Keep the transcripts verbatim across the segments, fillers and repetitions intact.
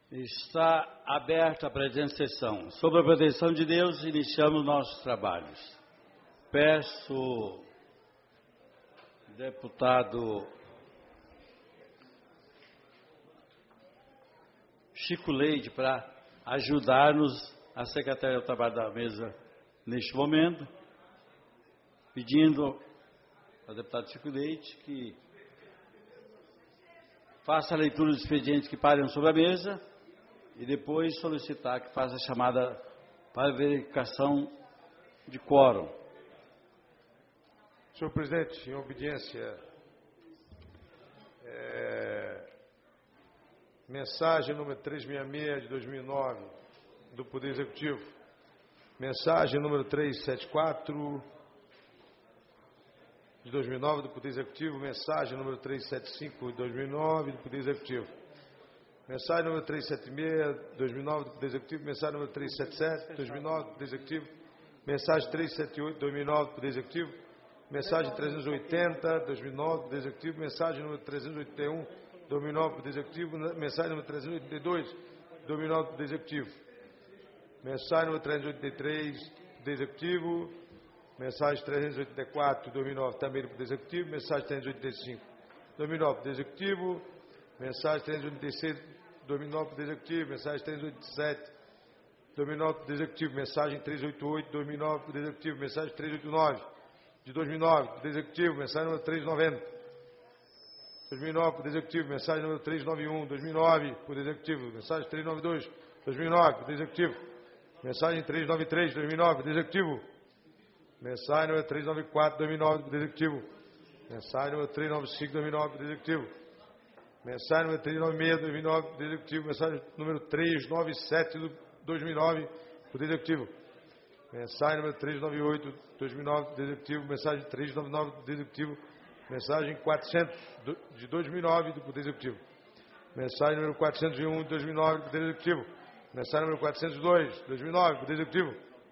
Está aberta a presente sessão. Sob a proteção de Deus, iniciamos nossos trabalhos. Peço, deputado Chico Leite, para ajudar-nos, a Secretaria do Trabalho da Mesa, neste momento, pedindo ao deputado Chico Leite que faça a leitura dos expedientes que param sobre a mesa e depois solicitar que faça a chamada para verificação de quórum. Senhor presidente, em obediência, é, mensagem número trezentos e sessenta e seis de dois mil e nove do Poder Executivo, mensagem número trezentos e setenta e quatro de dois mil e nove do Poder Executivo, mensagem número trezentos e setenta e cinco de dois mil e nove do Poder Executivo, mensagem número trezentos e setenta e seis de dois mil e nove do Poder Executivo, mensagem número trezentos e setenta e sete de dois mil e nove do Poder Executivo, mensagem trezentos e setenta e oito de dois mil e nove do Poder Executivo, mensagem trezentos e oitenta de dois mil e nove do Poder Executivo, mensagem número trezentos e oitenta e um de dois mil e nove do Poder Executivo, mensagem número trezentos e oitenta e dois de dois mil e nove do Poder Executivo, mensagem número trezentos e oitenta e três do Poder Executivo, mensagem trezentos e oitenta e quatro de dois mil e nove também do Poder Executivo, mensagem trezentos e oitenta e cinco de dois mil e nove do Poder Executivo, mensagem trezentos e oitenta e seis de dois mil e nove do Poder Executivo, mensagem trezentos e oitenta e sete de dois mil e nove do Poder Executivo, mensagem trezentos e oitenta e oito de dois mil e nove do Poder Executivo, mensagem trezentos e oitenta e nove de dois mil e nove do Poder Executivo, mensagem número trezentos e noventa de dois mil e nove do Poder Executivo, mensagem número trezentos e noventa e um de dois mil e nove do Poder Executivo, mensagem trezentos e noventa e dois de dois mil e nove do Poder Executivo, mensagem trezentos e noventa e três de dois mil e nove do Poder Executivo, mensagem número trezentos e noventa e quatro de dois mil e nove do Poder Executivo, mensagem número trezentos e noventa e cinco de dois mil e nove do Poder Executivo, mensagem número trezentos e noventa e seis de dois mil e nove do Poder Executivo, mensagem número trezentos e noventa e sete de dois mil e nove do Poder Executivo, mensagem número trezentos e noventa e oito de dois mil e nove do Poder Executivo, mensagem trezentos e noventa e nove do Poder Executivo, mensagem quatrocentos de dois mil e nove do Poder Executivo, mensagem número quatrocentos e um de dois mil e nove do Poder Executivo, mensagem número quatrocentos e dois de dois mil e nove do Poder Executivo,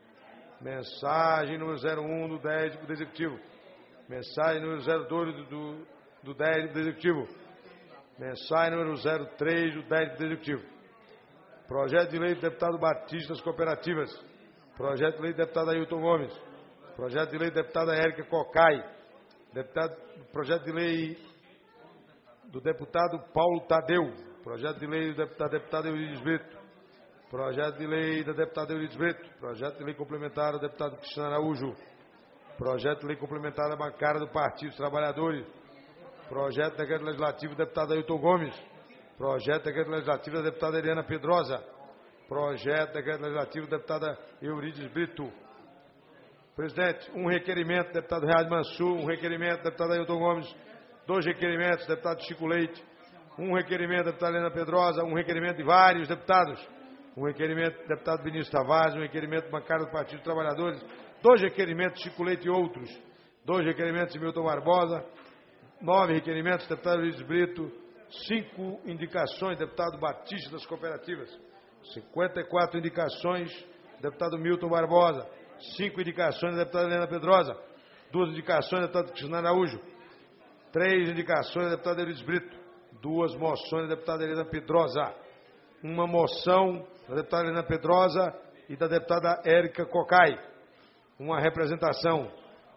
mensagem número zero um do dez do Poder Executivo, mensagem número zero dois do, do, do dez do Poder Executivo, mensagem número zero três do dez do Poder Executivo, projeto de lei do deputado Batista das Cooperativas, projeto de lei do deputado Ailton Gomes, projeto de lei da deputada Érica Cocai, deputado, projeto de lei do deputado Paulo Tadeu, projeto de lei do deputado, deputado Eurides Brito, projeto de lei da deputada Eurides Brito, projeto de lei complementar do deputado Cristiano Araújo, projeto de lei complementar da bancada do Partido dos Trabalhadores, projeto de decreto legislativo do deputado Ailton Gomes, projeto de decreto legislativo da deputada Eliana Pedrosa, projeto de decreto legislativo da deputada Eurides Brito. Presidente, um requerimento do deputado Real Mansur, um requerimento do deputado Ailton Gomes, dois requerimentos do deputado Chico Leite, um requerimento da deputada Eliana Pedrosa, um requerimento de vários deputados, um requerimento do deputado Vinícius Tavares, um requerimento da bancada do Partido dos Trabalhadores, dois requerimentos de Chico Leite e outros, dois requerimentos de Milton Barbosa, nove requerimentos do deputado Eurides Brito, cinco indicações do deputado Batista das Cooperativas, cinquenta e quatro indicações do deputado Milton Barbosa, cinco indicações da deputada Eliana Pedrosa, duas indicações do deputado Cristiano Araújo, três indicações da deputada Eurides Brito, duas moções da deputada Eliana Pedrosa, uma moção da deputada Eliana Pedrosa e da deputada Érica Cocai, uma representação.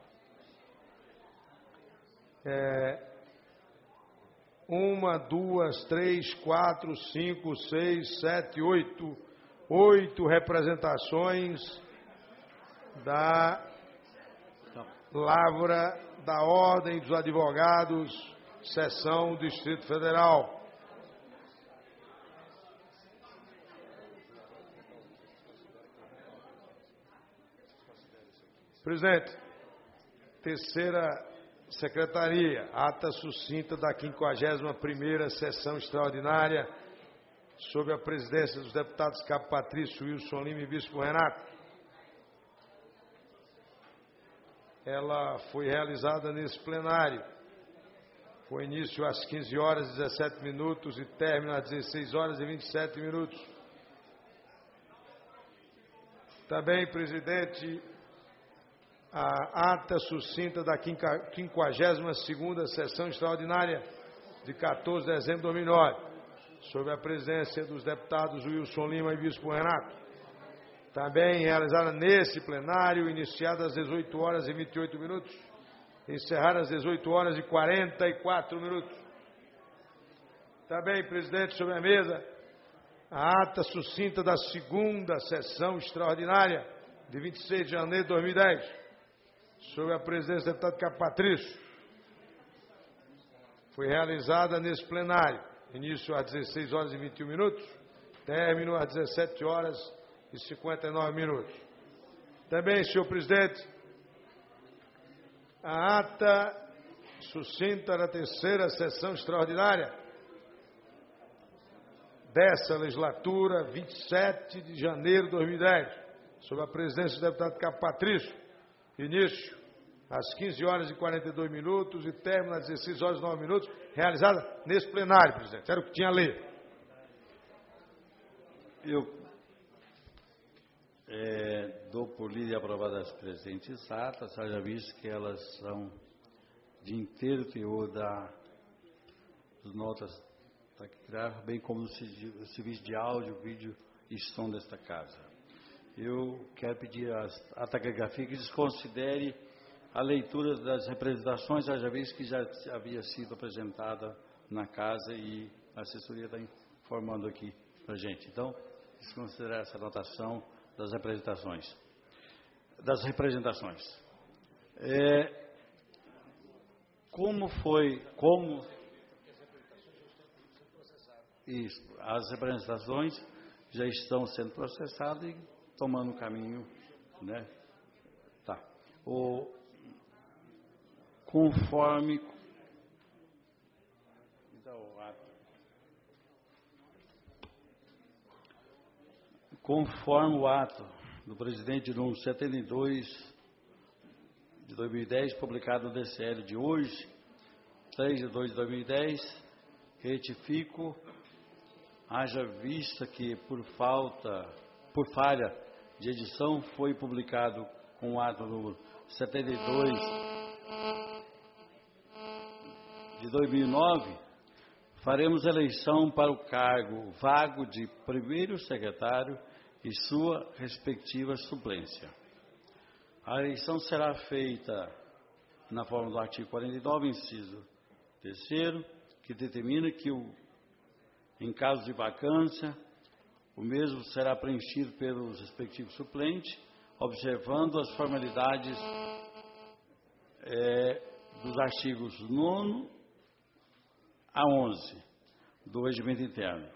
É, uma, duas, três, quatro, cinco, seis, sete, oito, oito representações da Lavra da Ordem dos Advogados, Seção Distrito Federal. Presidente, terceira secretaria, ata sucinta da quinquagésima primeira sessão extraordinária, sob a presidência dos deputados Cabo Patrício, Wilson Lima e Bispo Renato. Ela foi realizada nesse plenário, com início às quinze horas e dezessete minutos e término às dezesseis horas e vinte e sete minutos. Também, presidente, a ata sucinta da quinquagésima segunda sessão extraordinária de quatorze de dezembro de dois mil e nove, sob a presença dos deputados Wilson Lima e Bispo Renato. Também realizada nesse plenário, iniciada às dezoito horas e vinte e oito minutos, encerrada às dezoito horas e quarenta e quatro minutos. Também, presidente, sobre a mesa, a ata sucinta da segunda sessão extraordinária de vinte e seis de janeiro de dois mil e dez, sob a presença do deputado Capo Patrício. Foi realizada nesse plenário, início às dezesseis horas e vinte e um minutos, término às dezessete horas e cinquenta e nove minutos. Também, senhor presidente, a ata sucinta da terceira sessão extraordinária dessa legislatura, vinte e sete de janeiro de dois mil e dez, sob a presença do deputado Capo Patrício, início às quinze horas e quarenta e dois minutos e término às dezesseis horas e nove minutos, realizada nesse plenário, presidente. Era o que tinha a ler. Eu é, dou por lida e aprovada as presentes atas, haja visto que elas são de inteiro teor da, das notas taquigráficas, bem como do serviço de áudio, vídeo e som desta casa. Eu quero pedir à taquigrafia que desconsidere a leitura das representações, haja visto que já havia sido apresentada na casa e a assessoria está informando aqui para a gente. Então, desconsiderar essa anotação das representações. Das representações. É, como foi, como... Isso, as representações já estão sendo processadas e tomando o caminho, né? Tá. O, conforme... Conforme o ato do presidente número setenta e dois de dois mil e dez, publicado no D C L de hoje, três de dois de dois mil e dez, retifico, haja vista que por falta, por falha de edição, foi publicado com o ato número setenta e dois de dois mil e nove, faremos eleição para o cargo vago de primeiro secretário e sua respectiva suplência. A eleição será feita na forma do artigo quarenta e nove, inciso terceiro, que determina que, o, em caso de vacância, o mesmo será preenchido pelos respectivos suplentes, observando as formalidades é, dos artigos nono a onze do regimento interno.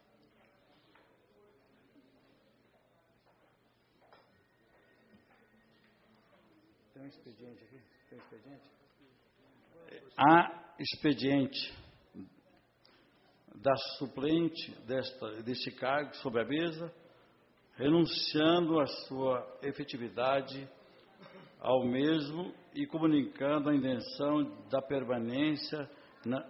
Tem um expediente aqui? Tem um expediente? Há expediente da suplente desta, deste cargo sobre a mesa, renunciando à sua efetividade ao mesmo e comunicando a intenção da permanência na...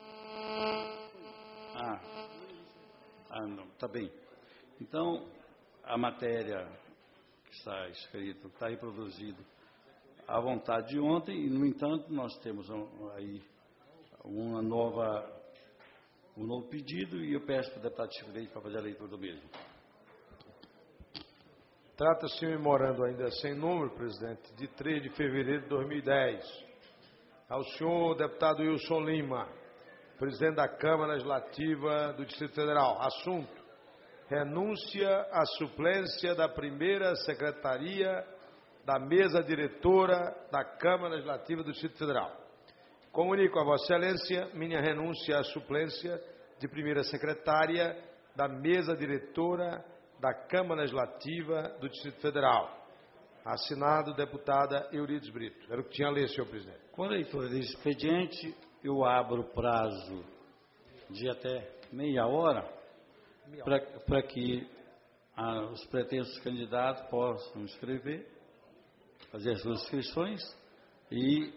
Ah, ah não, está bem. Então, a matéria que está escrito, está reproduzido à vontade de ontem, e, no entanto, nós temos aí uma nova, um novo pedido, e eu peço para o deputado Chico Leite para fazer a leitura do mesmo. Trata-se de um memorando ainda sem número, presidente, de três de fevereiro de dois mil e dez. Ao senhor deputado Wilson Lima, presidente da Câmara Legislativa do Distrito Federal. Assunto: renúncia à suplência da primeira secretaria da mesa diretora da Câmara Legislativa do Distrito Federal. Comunico a Vossa Excelência minha renúncia à suplência de primeira secretária da mesa diretora da Câmara Legislativa do Distrito Federal. Assinado, deputada Eurides Brito. Era o que tinha a ler, senhor presidente. Com a leitura desse expediente, eu abro prazo de até meia hora para que ah, os pretensos candidatos possam escrever, fazer as suas inscrições, e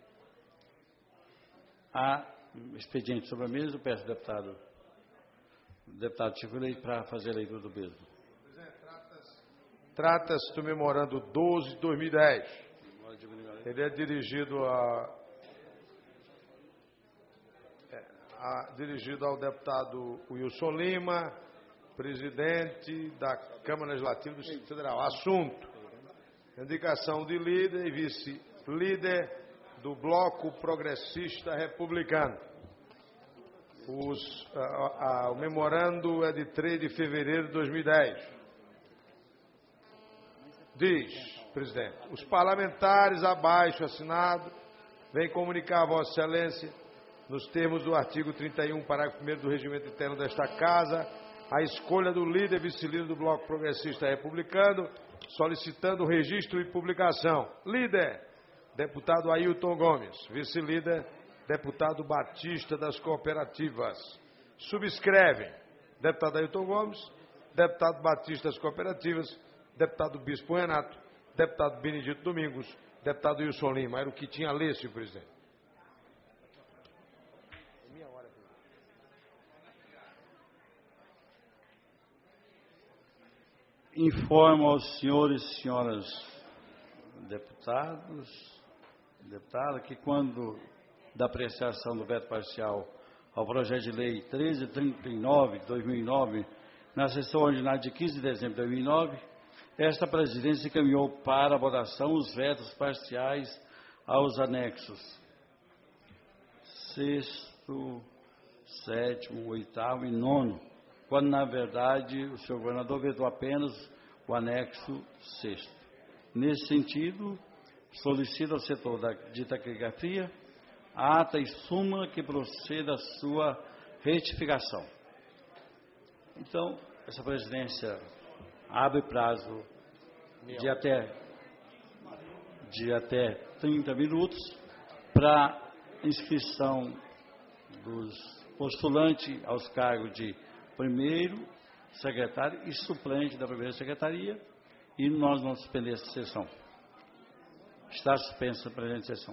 há expediente sobre a mesa. Eu peço ao deputado, deputado Chico Leite para fazer a leitura do mesmo. Trata-se do memorando doze de dois mil e dez. Ele é dirigido a, a, dirigido ao deputado Wilson Lima, presidente da Câmara Legislativa do Distrito Federal. Assunto: indicação de líder e vice-líder do Bloco Progressista Republicano. Os, a, a, o memorando é de três de fevereiro de dois mil e dez. Diz, presidente, os parlamentares abaixo assinados vêm comunicar a Vossa Excelência, nos termos do artigo trinta e um, parágrafo primeiro do Regimento Interno desta Casa, a escolha do líder e vice-líder do Bloco Progressista Republicano, solicitando registro e publicação. Líder, deputado Ailton Gomes. Vice-líder, deputado Batista das Cooperativas. Subscrevem, deputado Ailton Gomes, deputado Batista das Cooperativas, deputado Bispo Renato, deputado Benedito Domingos, deputado Wilson Lima. Era o que tinha a ler, senhor presidente. Informo aos senhores e senhoras deputados, deputada, que quando da apreciação do veto parcial ao projeto de lei treze trinta e nove de dois mil e nove, na sessão ordinária de quinze de dezembro de dois mil e nove, esta presidência encaminhou para a votação os vetos parciais aos anexos sexto, sétimo, oitavo e nono, quando, na verdade, o senhor governador vetou apenas o anexo sexto. Nesse sentido, solicito ao setor da, de taquigrafia a ata e súmula que proceda à sua retificação. Então, essa presidência abre prazo de até, de até trinta minutos para inscrição dos postulantes aos cargos de primeiro secretário e suplente da primeira secretaria, e nós vamos suspender essa sessão. Está suspensa a presente sessão.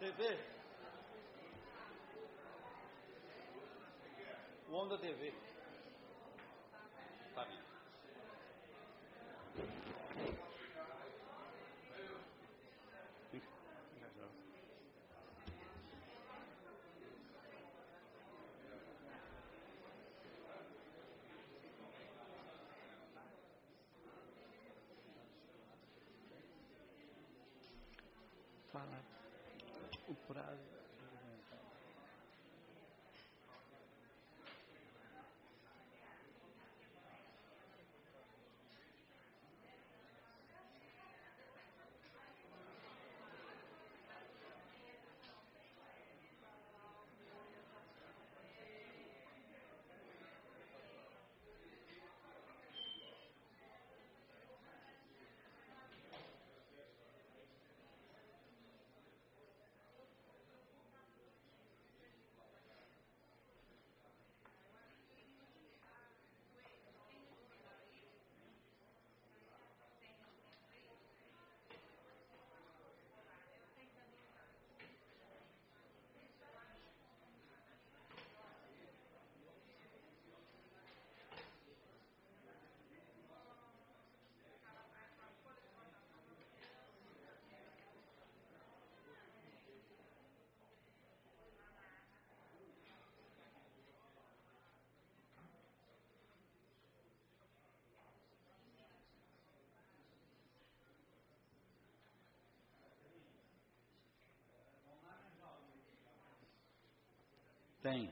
T V? O homem da T V. Tá bem. Fala o prazo. Tem.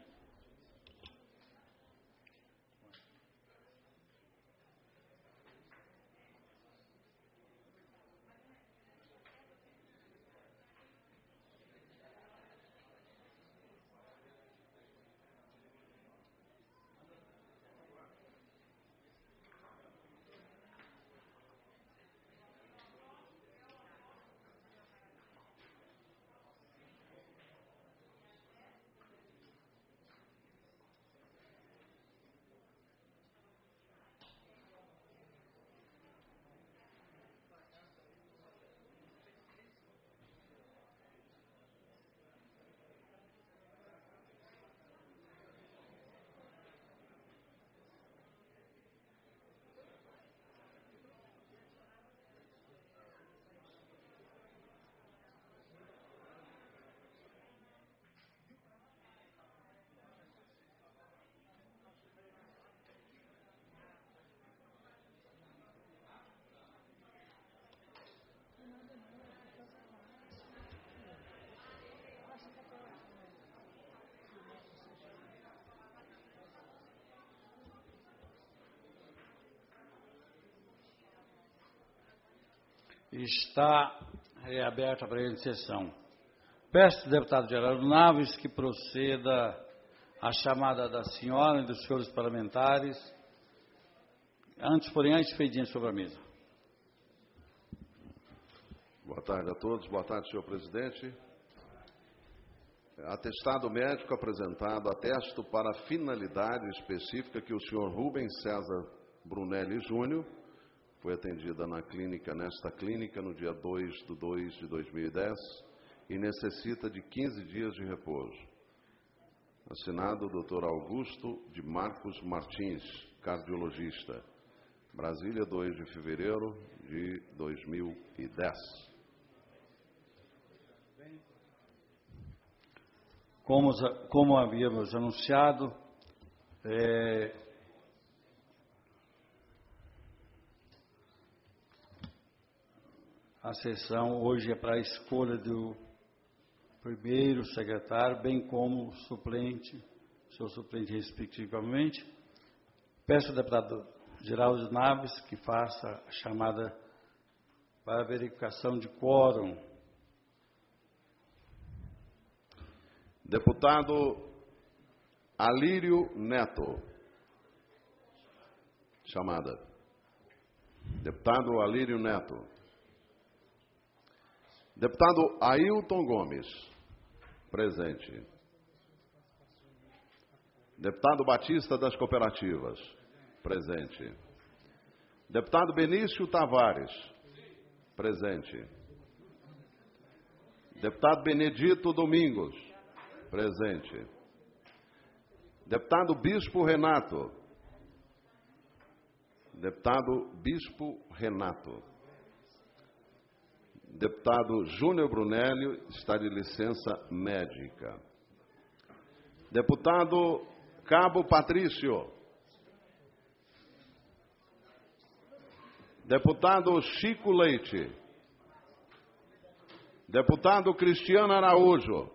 Está reaberta a presente sessão. Peço ao deputado Geraldo Naves que proceda à chamada da senhora e dos senhores parlamentares. Antes, porém, a expediente sobre a mesa. Boa tarde a todos. Boa tarde, senhor presidente. Atestado médico apresentado, atesto para a finalidade específica que o senhor Rubens César Brunelli Júnior foi atendida na clínica, nesta clínica, no dia dois de dois de dois mil e dez e necessita de quinze dias de repouso. Assinado o doutor Augusto de Marcos Martins, cardiologista. Brasília, dois de fevereiro de dois mil e dez. Como, como havíamos anunciado, é, a sessão hoje é para a escolha do primeiro secretário, bem como o suplente, seu suplente respectivamente. Peço ao deputado Geraldo Naves que faça a chamada para a verificação de quórum. Deputado Alírio Neto. Chamada. Deputado Alírio Neto. Deputado Ailton Gomes. Presente. Deputado Batista das Cooperativas. Presente. Deputado Benício Tavares. Presente. Deputado Benedito Domingos, presente. Deputado Bispo Renato. Deputado Bispo Renato. Deputado Júnior Brunelli está de licença médica. Deputado Cabo Patrício. Deputado Chico Leite. Deputado Cristiano Araújo.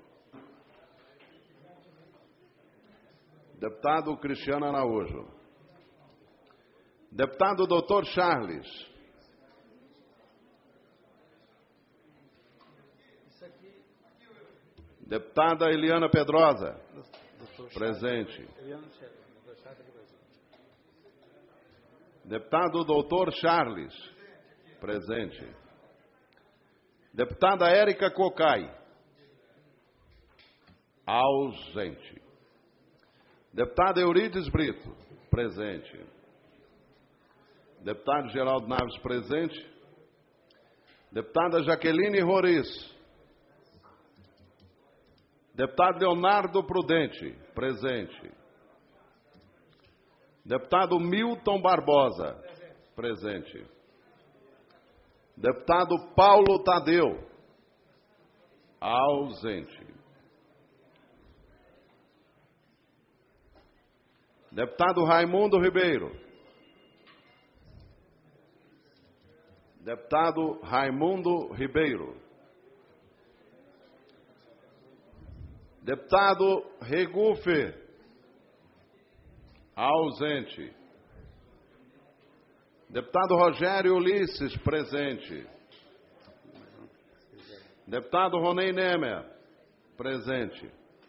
Deputado Cristiano Araújo. Deputado doutor Charles. Deputada Eliana Pedrosa. Presente. Deputado doutor Charles. Presente. Deputada Érica Cocai. Ausente. Deputado Eurides Brito. Presente. Deputado Geraldo Naves, presente. Deputada Jaqueline Roriz. Deputado Leonardo Prudente, presente. Deputado Milton Barbosa, presente. Deputado Paulo Tadeu, ausente. Deputado Raimundo Ribeiro. Deputado Raimundo Ribeiro. Deputado Regufe, ausente. Deputado Rogério Ulisses, presente. Deputado Ronei Nemer, presente.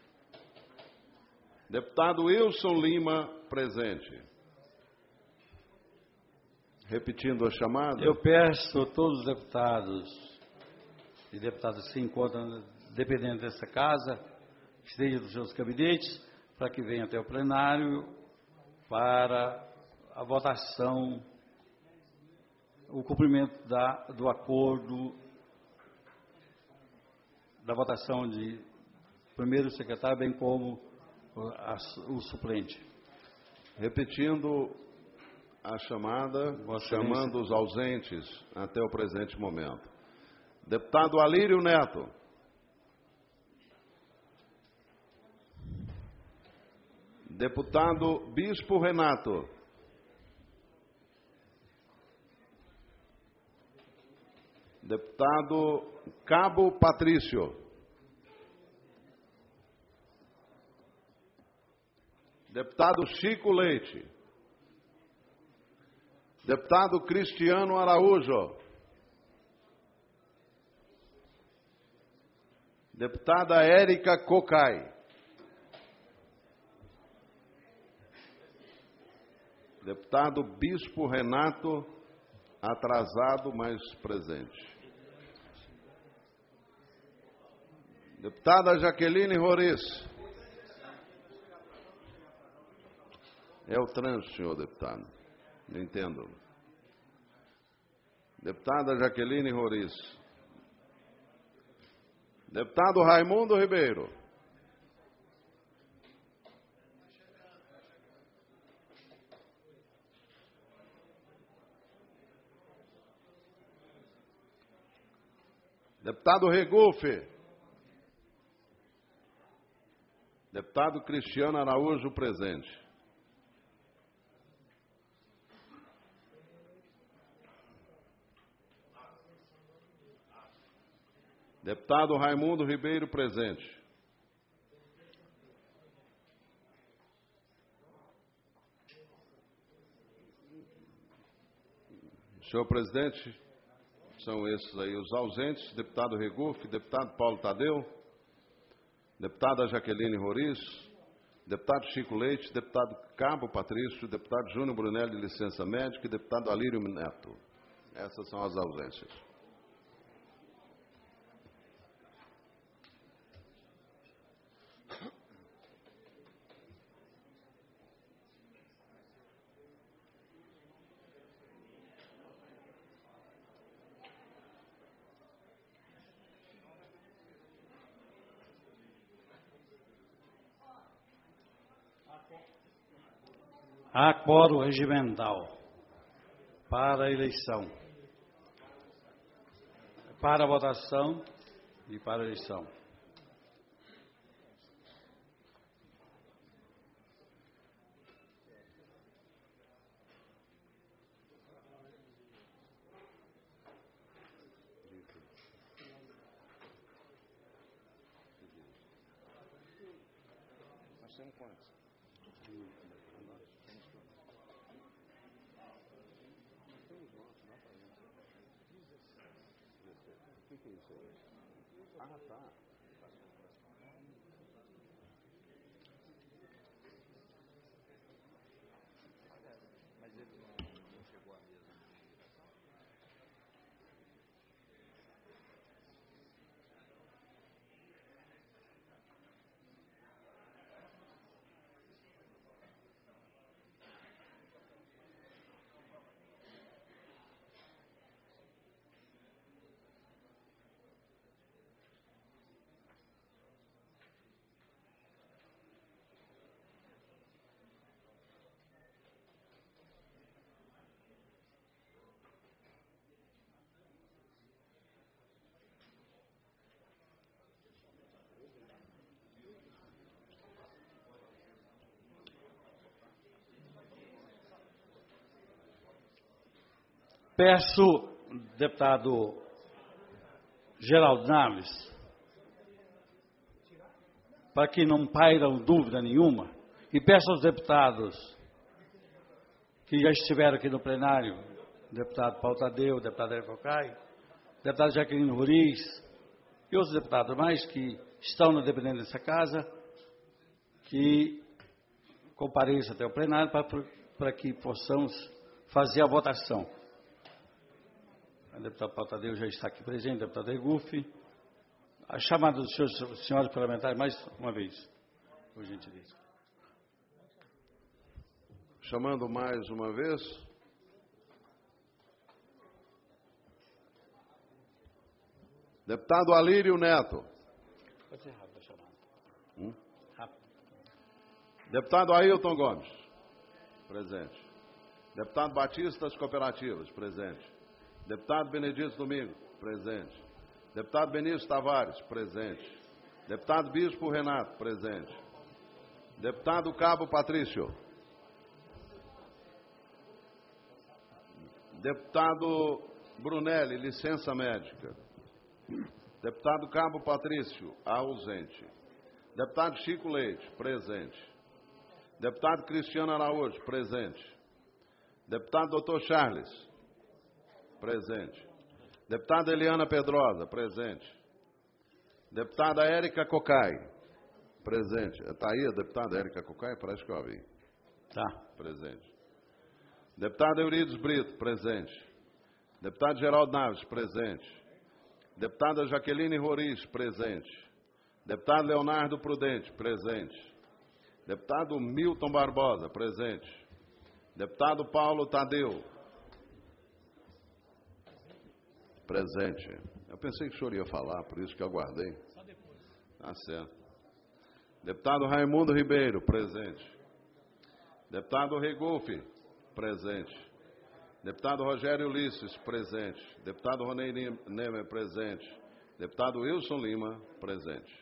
Deputado Wilson Lima, presente. Repetindo a chamada. Eu peço a todos os deputados e deputadas que se encontram dependendo dessa casa, que estejam nos seus gabinetes, para que venham até o plenário para a votação, o cumprimento da, do acordo da votação de primeiro secretário, bem como a, o suplente. Repetindo a chamada, Vossa chamando os ausentes até o presente momento. Deputado Alírio Neto. Deputado Bispo Renato. Deputado Cabo Patrício. Deputado Chico Leite. Deputado Cristiano Araújo. Deputada Érica Cocai. Deputado Bispo Renato, atrasado, mas presente. Deputada Jaqueline Roriz. É o trânsito, senhor deputado. Não entendo. Deputada Jaqueline Roriz. Deputado Raimundo Ribeiro. Deputado Regufe. Deputado Cristiano Araújo, presente. Deputado Raimundo Ribeiro, presente. Senhor presidente, são esses aí os ausentes. Deputado Regufe, deputado Paulo Tadeu, deputada Jaqueline Roriz, deputado Chico Leite, deputado Cabo Patrício, deputado Júnior Brunelli, de licença médica, e deputado Alírio Neto. Essas são as ausências. Há quórum regimental para a eleição, para a votação e para a eleição. Nós temos quantos? O que é isso aí? Ah, tá. Mas ele não chegou à mesa. Peço, deputado Geraldo Naves, para que não pairam dúvida nenhuma, e peço aos deputados que já estiveram aqui no plenário, deputado Paulo Tadeu, deputado Érico Cocai, deputado Jaqueline Roriz e outros deputados mais que estão na dependência dessa casa, que compareçam até o plenário para, para que possamos fazer a votação. O deputado Paulo Tadeu já está aqui presente, o deputado Egufi. A chamada dos senhores, senhores parlamentares, mais uma vez, por gentileza. Chamando mais uma vez. Deputado Alírio Neto. Pode ser rápido a chamada. Hum? Rápido. Deputado Ailton Gomes. Presente. Deputado Batista das Cooperativas. Presente. Deputado Benedito Domingo, presente. Deputado Benício Tavares, presente. Deputado Bispo Renato, presente. Deputado Cabo Patrício. Deputado Brunelli, licença médica. Deputado Cabo Patrício, ausente. Deputado Chico Leite, presente. Deputado Cristiano Araújo, presente. Deputado doutor Charles, presente. Deputada Eliana Pedrosa, presente. Deputada Érica Cocai, presente. Está aí a deputada Érica Cocai? Parece que eu a vi. Tá. Presente. Deputado Eurides Brito, presente. Deputado Geraldo Naves, presente. Deputada Jaqueline Roriz, presente. Deputado Leonardo Prudente, presente. Deputado Milton Barbosa, presente. Deputado Paulo Tadeu, presente. Eu pensei que o senhor ia falar, por isso que eu aguardei. Tá certo. Deputado Raimundo Ribeiro, presente. Deputado Regolfi, presente. Deputado Rogério Ulisses, presente. Deputado Ronei Nemer, presente. Deputado Wilson Lima, presente.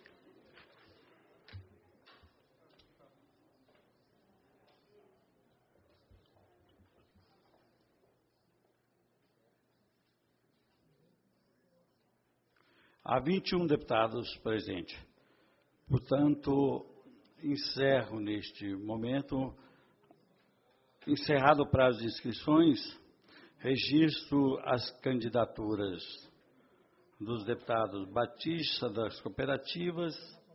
Há vinte e um deputados presentes. Portanto, encerro neste momento, encerrado o prazo de inscrições, registro as candidaturas dos deputados Batista das Cooperativas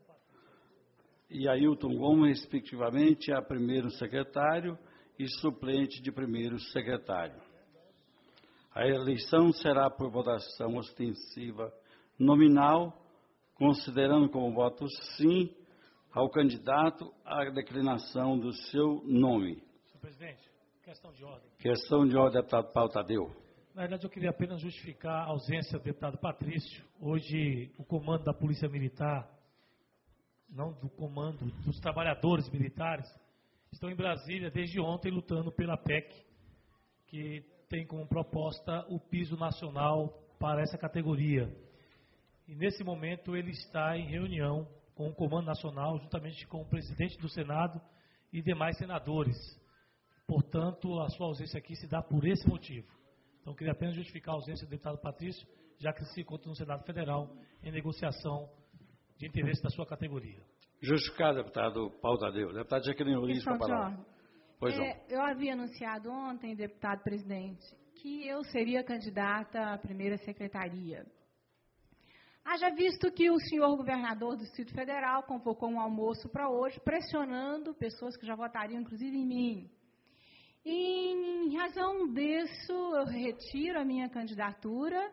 e Ailton Gomes, respectivamente, a primeiro secretário e suplente de primeiro secretário. A eleição será por votação ostensiva nominal, considerando como voto sim ao candidato a declinação do seu nome. Senhor presidente, questão de ordem. Questão de ordem, deputado Paulo Tadeu. Na verdade, eu queria apenas justificar a ausência do deputado Patrício. Hoje, o comando da Polícia Militar, não do comando dos trabalhadores militares, estão em Brasília desde ontem lutando pela P E C, que tem como proposta o piso nacional para essa categoria. E nesse momento ele está em reunião com o Comando Nacional, juntamente com o presidente do Senado e demais senadores. Portanto, a sua ausência aqui se dá por esse motivo. Então, queria apenas justificar a ausência do deputado Patrício, já que se encontra no Senado Federal em negociação de interesse da sua categoria. Justificado, deputado Paulo Tadeu. Deputado Jaqueline Uriz, com a palavra. Pois não. É, eu havia anunciado ontem, deputado presidente, que eu seria candidata à primeira secretaria. Haja visto que o senhor governador do Distrito Federal convocou um almoço para hoje, pressionando pessoas que já votariam, inclusive em mim. E, em razão disso, eu retiro a minha candidatura.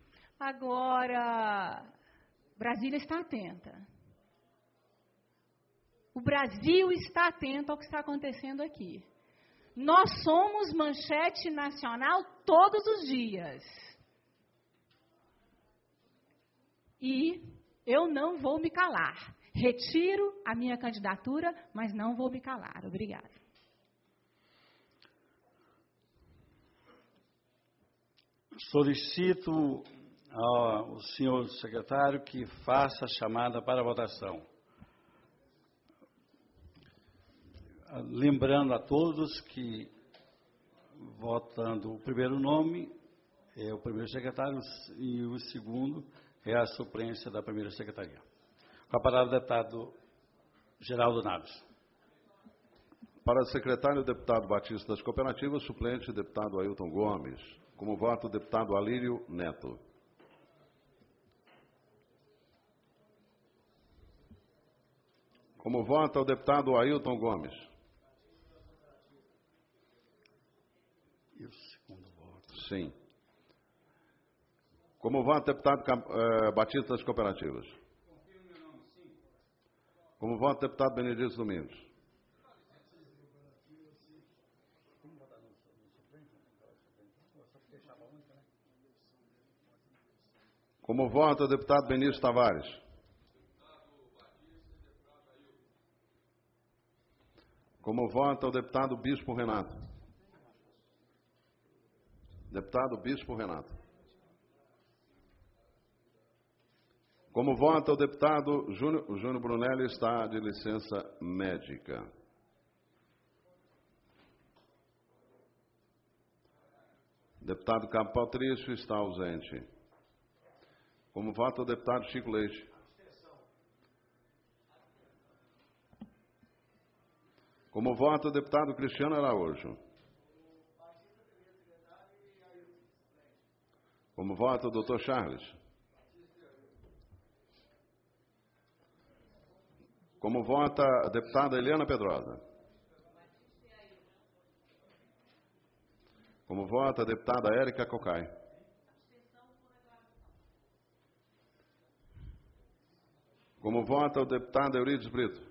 Agora, Brasília está atenta. O Brasil está atento ao que está acontecendo aqui. Nós somos manchete nacional todos os dias. E eu não vou me calar. Retiro a minha candidatura, mas não vou me calar. Obrigada. Solicito ao senhor secretário que faça a chamada para a votação. Lembrando a todos que, votando o primeiro nome, é o primeiro secretário e o segundo é a suplência da primeira secretaria. Com a palavra, o deputado Geraldo Naves. Para secretário, o deputado Batista das Cooperativas, suplente, deputado Ailton Gomes. Como voto, o deputado Alírio Neto. Como vota o deputado Ailton Gomes. E o segundo voto? Sim. Como vota o deputado eh, Batista das Cooperativas. Como vota o deputado Benedito Domingos. Como vota o deputado Benício Tavares. Como vota o deputado Bispo Renato. Deputado Bispo Renato. Como vota o deputado Júnior, o Júnior Brunelli está de licença médica. Deputado Cabo Patrício está ausente. Como vota o deputado Chico Leite. Como vota o deputado Cristiano Araújo. Como vota o doutor Charles. Como vota a deputada Eliana Pedrosa. Como vota a deputada Érica Cocai. Como vota o deputado Eurides Brito.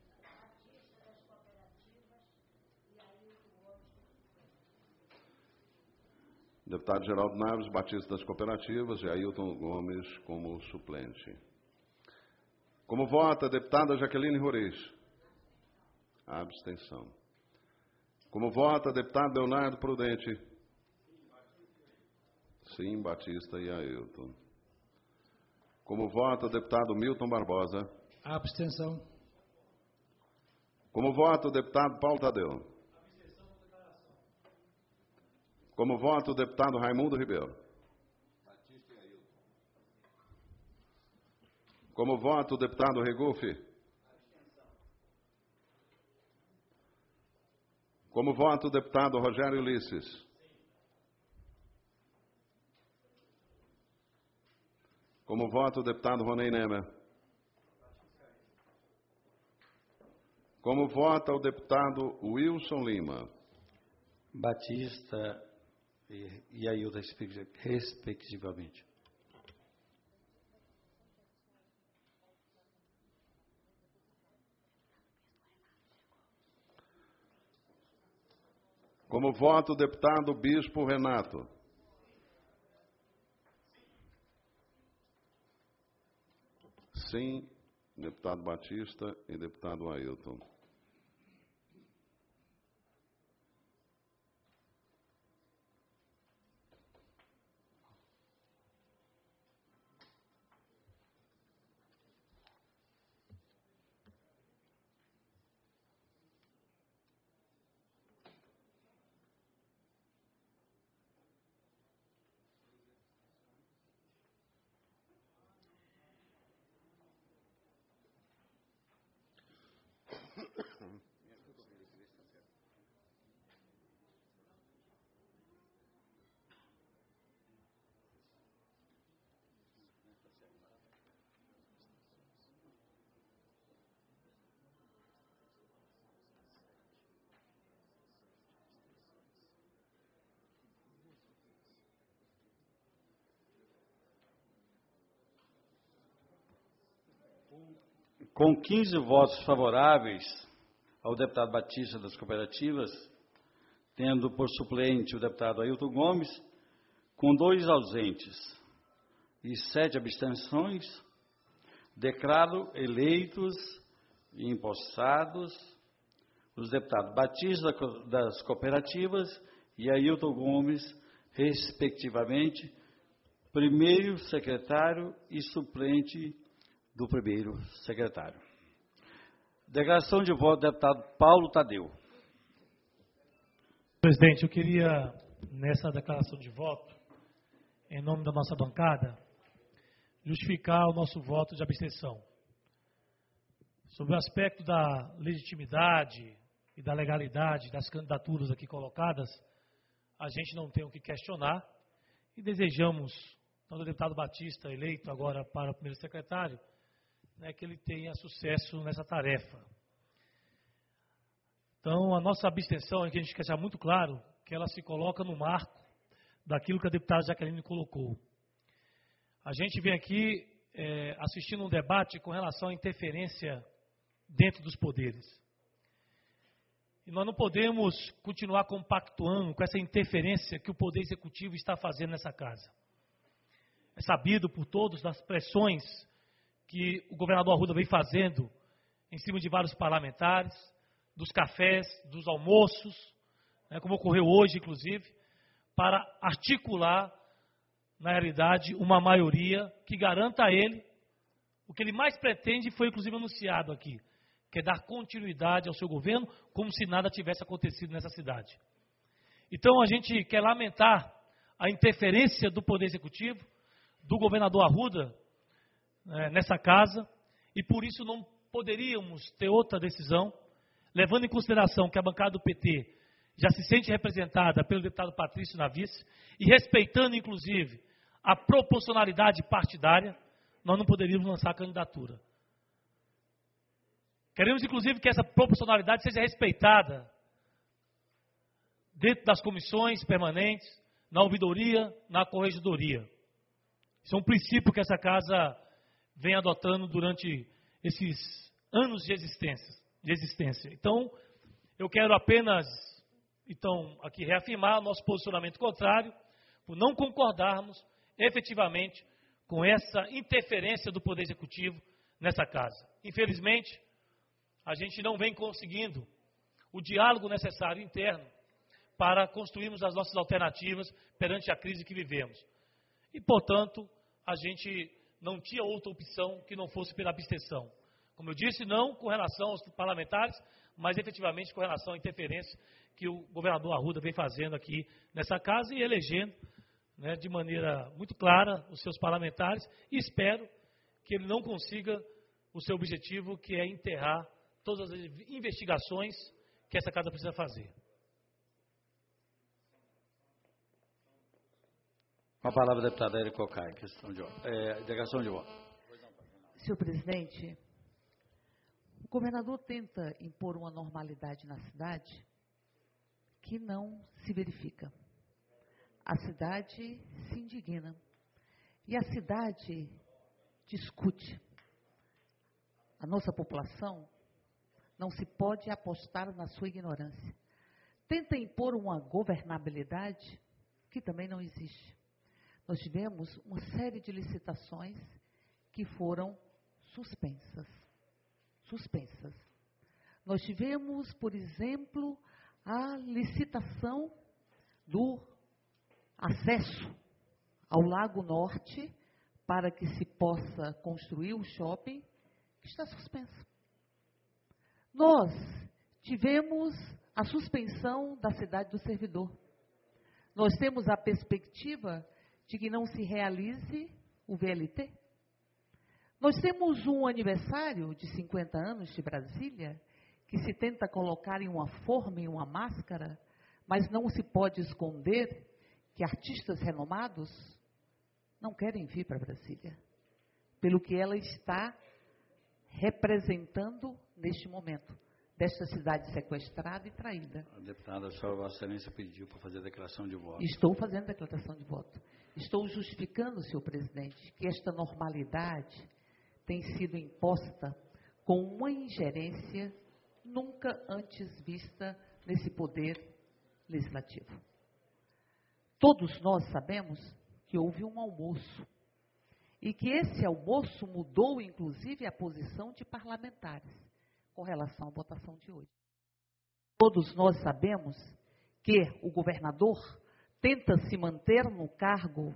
Deputado Geraldo Naves, Batista das Cooperativas e Ailton Gomes como suplente. Como vota a deputada Jaqueline Roriz. Abstenção. Como vota a deputada Leonardo Prudente. Sim, Batista e Ailton. Como vota o deputado Milton Barbosa. Abstenção. Como vota o deputado Paulo Tadeu. Como vota o deputado Raimundo Ribeiro. Como vota o deputado Regufe. Como vota o deputado Rogério Ulisses. Como vota o deputado Ronei Nemer. Como vota o deputado Wilson Lima. Batista e, e Ailton, respectivamente. Como vota o deputado Bispo Renato. Sim, deputado Batista e deputado Ailton. com quinze votos favoráveis ao deputado Batista das Cooperativas, tendo por suplente o deputado Ailton Gomes, com dois ausentes e sete abstenções, declaro eleitos e empossados os deputados Batista das Cooperativas e Ailton Gomes, respectivamente, primeiro secretário e suplente do primeiro secretário. Declaração de voto do deputado Paulo Tadeu. Presidente, eu queria, nessa declaração de voto, em nome da nossa bancada, justificar o nosso voto de abstenção. Sobre o aspecto da legitimidade e da legalidade das candidaturas aqui colocadas, a gente não tem o que questionar e desejamos, tanto o deputado Batista, eleito agora para o primeiro secretário, né, que ele tenha sucesso nessa tarefa. Então, a nossa abstenção é que a gente quer deixar muito claro que ela se coloca no marco daquilo que a deputada Jaqueline colocou. A gente vem aqui é, assistindo um debate com relação à interferência dentro dos poderes. E nós não podemos continuar compactuando com essa interferência que o Poder Executivo está fazendo nessa casa. É sabido por todos das pressões que o governador Arruda vem fazendo em cima de vários parlamentares, dos cafés, dos almoços, né, como ocorreu hoje, inclusive, para articular, na realidade, uma maioria que garanta a ele o que ele mais pretende, foi inclusive anunciado aqui, que é dar continuidade ao seu governo, como se nada tivesse acontecido nessa cidade. Então, a gente quer lamentar a interferência do Poder Executivo, do governador Arruda, né, nessa casa, e por isso não poderíamos ter outra decisão, levando em consideração que a bancada do P T já se sente representada pelo deputado Patrício Navis, e respeitando, inclusive, a proporcionalidade partidária, nós não poderíamos lançar a candidatura. Queremos, inclusive, que essa proporcionalidade seja respeitada dentro das comissões permanentes, na ouvidoria, na corregedoria. Isso é um princípio que essa casa vem adotando durante esses anos de existência. De existência. Então, eu quero apenas, então, aqui reafirmar nosso posicionamento contrário, por não concordarmos efetivamente com essa interferência do Poder Executivo nessa casa. Infelizmente, a gente não vem conseguindo o diálogo necessário interno para construirmos as nossas alternativas perante a crise que vivemos. E, portanto, a gente não tinha outra opção que não fosse pela abstenção. Como eu disse, não com relação aos parlamentares, mas efetivamente com relação à interferência que o governador Arruda vem fazendo aqui nessa casa e elegendo, né, de maneira muito clara os seus parlamentares, e espero que ele não consiga o seu objetivo, que é enterrar todas as investigações que essa casa precisa fazer. Com a palavra, a deputada Érica Cocai, questão de voto. É, delegação de voto. Senhor presidente, o governador tenta impor uma normalidade na cidade que não se verifica. A cidade se indigna e a cidade discute. A nossa população não se pode apostar na sua ignorância. Tenta impor uma governabilidade que também não existe. Nós tivemos uma série de licitações que foram suspensas. Suspensas. Nós tivemos, por exemplo, a licitação do acesso ao Lago Norte para que se possa construir o shopping, que está suspenso. Nós tivemos a suspensão da cidade do servidor. Nós temos a perspectiva de que não se realize o V L T. Nós temos um aniversário de cinquenta anos de Brasília, que se tenta colocar em uma forma, em uma máscara, mas não se pode esconder que artistas renomados não querem vir para Brasília, pelo que ela está representando neste momento, desta cidade sequestrada e traída. A deputada, a senhora Vossa Excelência pediu para fazer a declaração de voto. Estou fazendo a declaração de voto. Estou justificando, senhor presidente, que esta normalidade tem sido imposta com uma ingerência nunca antes vista nesse poder legislativo. Todos nós sabemos que houve um almoço e que esse almoço mudou, inclusive, a posição de parlamentares com relação à votação de hoje. Todos nós sabemos que o governador tenta se manter no cargo,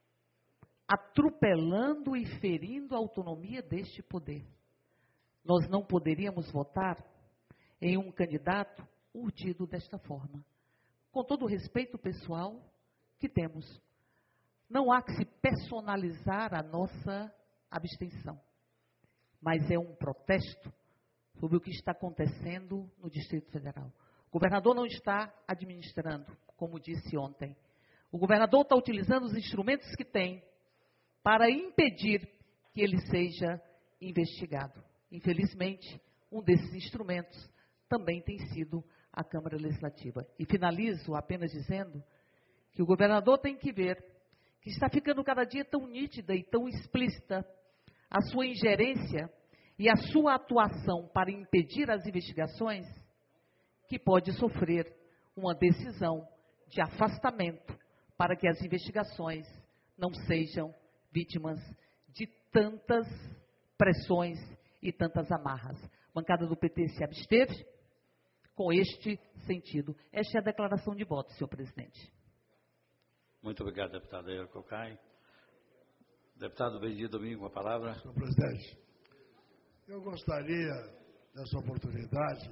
atropelando e ferindo a autonomia deste poder. Nós não poderíamos votar em um candidato urdido desta forma. Com todo o respeito pessoal que temos, não há que se personalizar a nossa abstenção, mas é um protesto sobre o que está acontecendo no Distrito Federal. O governador não está administrando, como disse ontem. O governador está utilizando os instrumentos que tem para impedir que ele seja investigado. Infelizmente, um desses instrumentos também tem sido a Câmara Legislativa. E finalizo apenas dizendo que o governador tem que ver que está ficando cada dia tão nítida e tão explícita a sua ingerência e a sua atuação para impedir as investigações, que pode sofrer uma decisão de afastamento para que as investigações não sejam vítimas de tantas pressões e tantas amarras. A bancada do P T se absteve com este sentido. Esta é a declaração de voto, senhor presidente. Muito obrigado, deputado Érica Cocai. Deputado Benedito Domingo, com a palavra. Senhor presidente, eu gostaria, nessa oportunidade,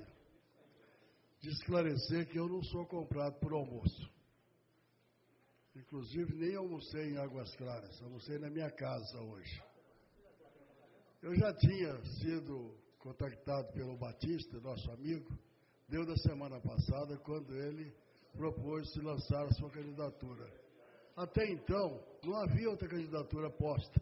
de esclarecer que eu não sou comprado por almoço. Inclusive, nem almocei em Águas Claras, almocei na minha casa hoje. Eu já tinha sido contactado pelo Batista, nosso amigo, deu da semana passada, quando ele propôs se lançar a sua candidatura. Até então, não havia outra candidatura posta.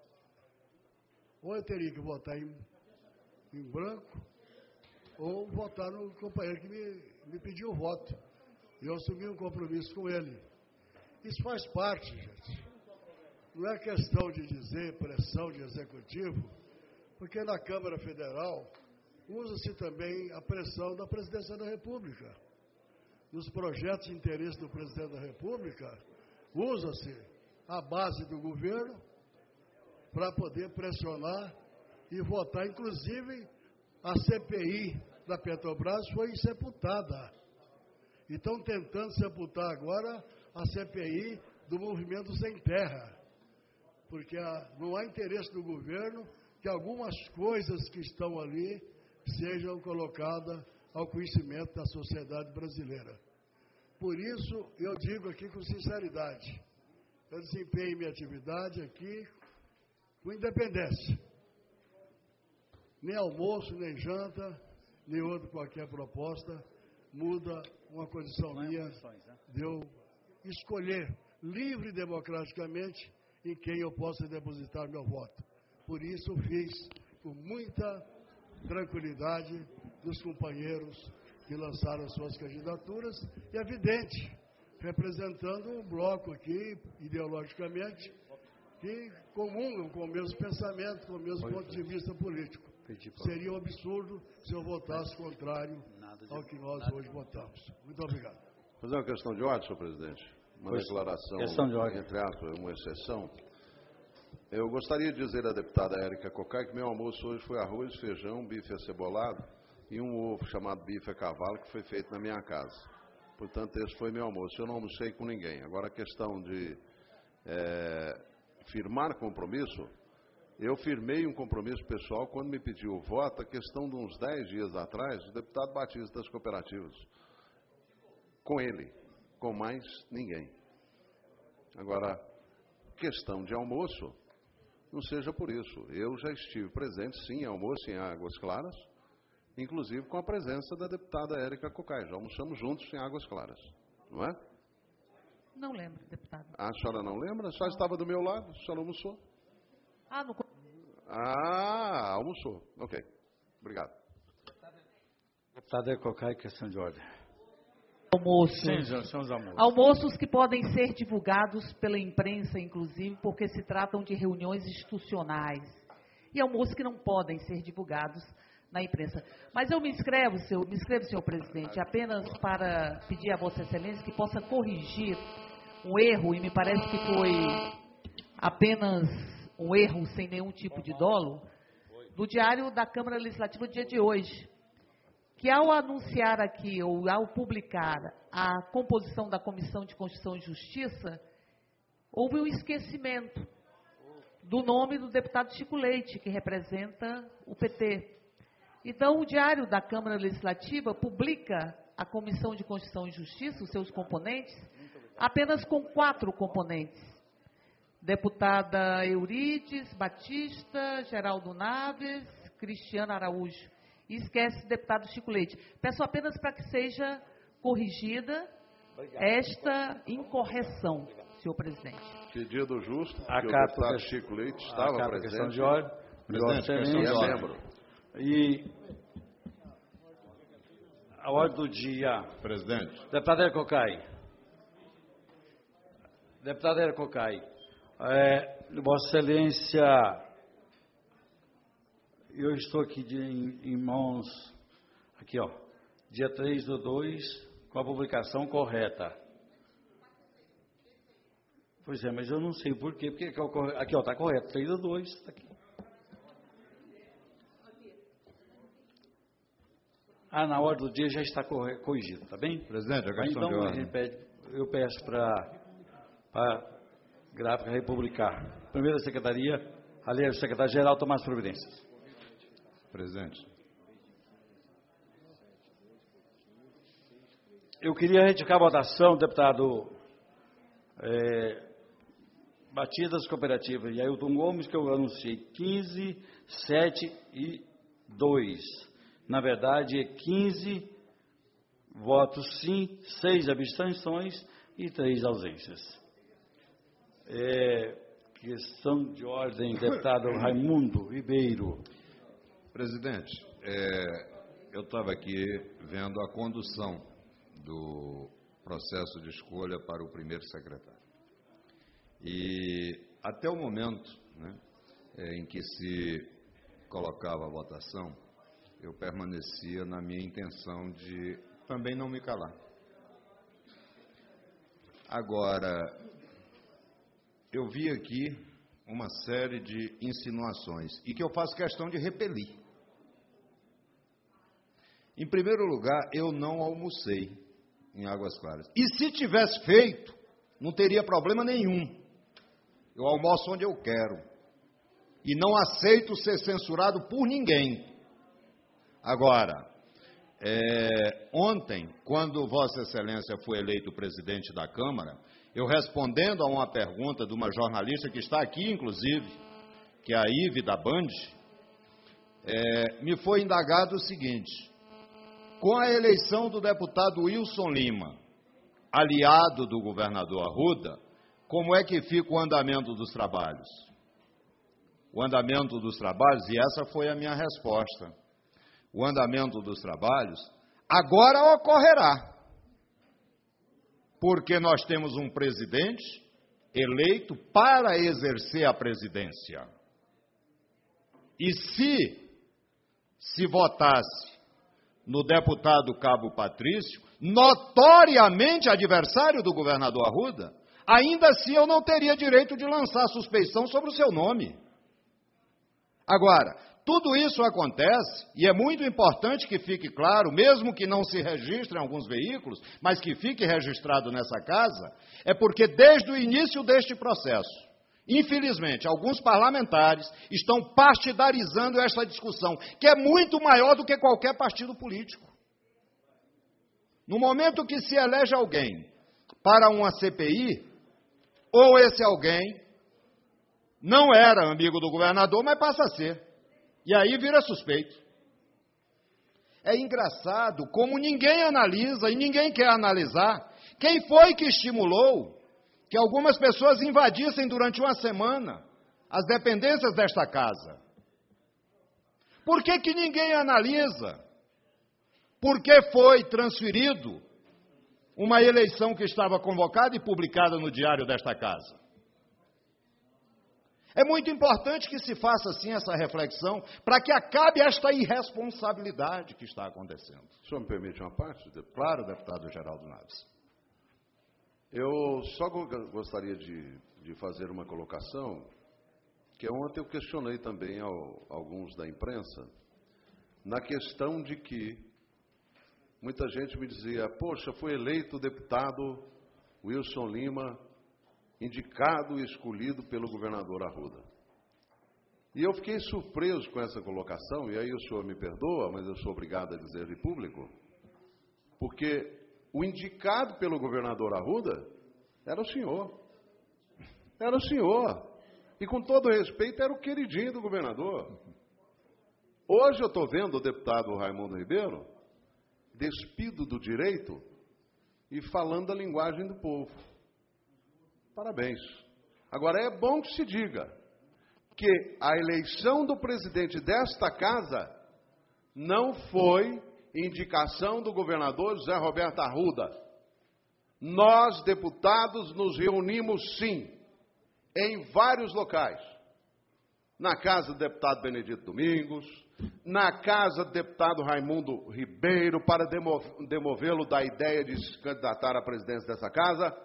Ou eu teria que votar em, em branco, ou votar no companheiro que me, me pediu o voto. E eu assumi um compromisso com ele. Isso faz parte, gente. Não é questão de dizer pressão de executivo, porque na Câmara Federal usa-se também a pressão da Presidência da República. Nos projetos de interesse do Presidente da República, usa-se a base do governo para poder pressionar e votar. Inclusive, a C P I da Petrobras foi sepultada. E estão tentando sepultar agora a C P I do Movimento Sem Terra, porque a, não há interesse do governo que algumas coisas que estão ali sejam colocadas ao conhecimento da sociedade brasileira. Por isso, eu digo aqui com sinceridade, eu desempenho minha atividade aqui com independência. Nem almoço, nem janta, nem outra qualquer proposta muda uma condição minha de eu escolher livre e democraticamente em quem eu possa depositar meu voto. Por isso, eu fiz com muita tranquilidade dos companheiros que lançaram suas candidaturas, e é evidente, representando um bloco aqui, ideologicamente, que comungam com o mesmo pensamento, com o mesmo ponto de vista político. Seria um absurdo se eu votasse contrário ao que nós hoje votamos. Muito obrigado. Fazer uma questão de ordem, senhor presidente. Uma pois, declaração, questão de ordem. entre aspas, uma exceção. Eu gostaria de dizer à deputada Érica Cocai que meu almoço hoje foi arroz, feijão, bife acebolado e um ovo chamado bife a cavalo que foi feito na minha casa. Portanto, esse foi meu almoço. Eu não almocei com ninguém. Agora, a questão de é, firmar compromisso, eu firmei um compromisso pessoal quando me pediu o voto, a questão de uns dez dias atrás, o deputado Batista das Cooperativas. Com ele, com mais ninguém. Agora, questão de almoço, não seja por isso. Eu já estive presente, sim, em almoço em Águas Claras, inclusive com a presença da deputada Érica Cocai. Já almoçamos juntos em Águas Claras, não é? Não lembro, deputado. Ah, a senhora não lembra? A senhora estava do meu lado, a senhora almoçou. Ah, no... Ah, almoçou. Ok. Obrigado. Deputado Érica Cocai, questão de ordem. Almoços. Sim, são os almoços. Almoços que podem ser divulgados pela imprensa, inclusive, porque se tratam de reuniões institucionais. E almoços que não podem ser divulgados na imprensa. Mas eu me inscrevo, seu, me inscrevo, senhor presidente, apenas para pedir a Vossa Excelência que possa corrigir um erro, e me parece que foi apenas um erro sem nenhum tipo de dolo, do Diário da Câmara Legislativa do dia de hoje, que ao anunciar aqui, ou ao publicar a composição da Comissão de Constituição e Justiça, houve um esquecimento do nome do deputado Chico Leite, que representa o P T. Então, o Diário da Câmara Legislativa publica a Comissão de Constituição e Justiça, os seus componentes, apenas com quatro componentes. Deputada Eurides Batista, Geraldo Naves, Cristiano Araújo. E esquece o deputado Chico Leite. Peço apenas para que seja corrigida esta incorreção, senhor presidente. Pedido justo, A que o carta deputado que- Chico Leite estava a presente. questão de ordem. Presidente, Vossa questão de Excelência. ordem. E a ordem do dia. Presidente. Deputado Ercocai. Deputado Ercocai. É, Vossa Excelência, eu estou aqui de, em, em mãos, aqui ó, dia três do dois, com a publicação correta. Pois é, mas eu não sei por quê, porque aqui ó, está correto, três do dois, está aqui. Ah, na ordem do dia já está corre- corrigido, tá bem? Presidente, a Mas questão então, de a ordem. gente pede, eu peço para a gráfica republicar. Primeira secretaria, aliás, o secretário-geral tomar as providências. Presidente. Eu queria retificar a votação, deputado é, Batidas Cooperativas e Ailton Gomes, que eu anunciei quinze, sete e dois. Na verdade, é quinze votos sim, seis abstenções e três ausências. É, questão de ordem, deputado Raimundo Ribeiro. Presidente, é, eu estava aqui vendo a condução do processo de escolha para o primeiro secretário. E até o momento, né, é, em que se colocava a votação, eu permanecia na minha intenção de também não me calar. Agora, eu vi aqui uma série de insinuações e que eu faço questão de repelir. Em primeiro lugar, eu não almocei em Águas Claras. E se tivesse feito, não teria problema nenhum. Eu almoço onde eu quero. E não aceito ser censurado por ninguém. Agora, é, ontem, quando Vossa Excelência foi eleito presidente da Câmara, eu respondendo a uma pergunta de uma jornalista que está aqui, inclusive, que é a Ive da Band, é, me foi indagado o seguinte: com a eleição do deputado Wilson Lima, aliado do governador Arruda, como é que fica o andamento dos trabalhos? O andamento dos trabalhos, e essa foi a minha resposta, o andamento dos trabalhos agora ocorrerá, porque nós temos um presidente eleito para exercer a presidência. E se se votasse no deputado Cabo Patrício, notoriamente adversário do governador Arruda, ainda assim eu não teria direito de lançar suspeição sobre o seu nome. Agora, tudo isso acontece, e é muito importante que fique claro, mesmo que não se registre em alguns veículos, mas que fique registrado nessa casa, é porque desde o início deste processo, infelizmente, alguns parlamentares estão partidarizando esta discussão, que é muito maior do que qualquer partido político. No momento que se elege alguém para uma C P I, ou esse alguém não era amigo do governador, mas passa a ser. E aí vira suspeito. É engraçado como ninguém analisa e ninguém quer analisar quem foi que estimulou que algumas pessoas invadissem durante uma semana as dependências desta casa. Por que que ninguém analisa por que foi transferido uma eleição que estava convocada e publicada no diário desta casa? É muito importante que se faça, assim, essa reflexão, para que acabe esta irresponsabilidade que está acontecendo. O senhor me permite uma parte, deputado? Claro, deputado Geraldo Naves. Eu só gostaria de, de fazer uma colocação, que ontem eu questionei também ao, alguns da imprensa, na questão de que muita gente me dizia, poxa, foi eleito o deputado Wilson Lima, indicado e escolhido pelo governador Arruda. E eu fiquei surpreso com essa colocação, e aí o senhor me perdoa, mas eu sou obrigado a dizer de público, porque o indicado pelo governador Arruda era o senhor. Era o senhor. E com todo respeito, era o queridinho do governador. Hoje eu estou vendo o deputado Raimundo Ribeiro despido do direito e falando a linguagem do povo. Parabéns. Agora, é bom que se diga que a eleição do presidente desta casa não foi indicação do governador José Roberto Arruda. Nós, deputados, nos reunimos, sim, em vários locais. Na casa do deputado Benedito Domingos, na casa do deputado Raimundo Ribeiro, para demovê-lo da ideia de se candidatar à presidência dessa casa,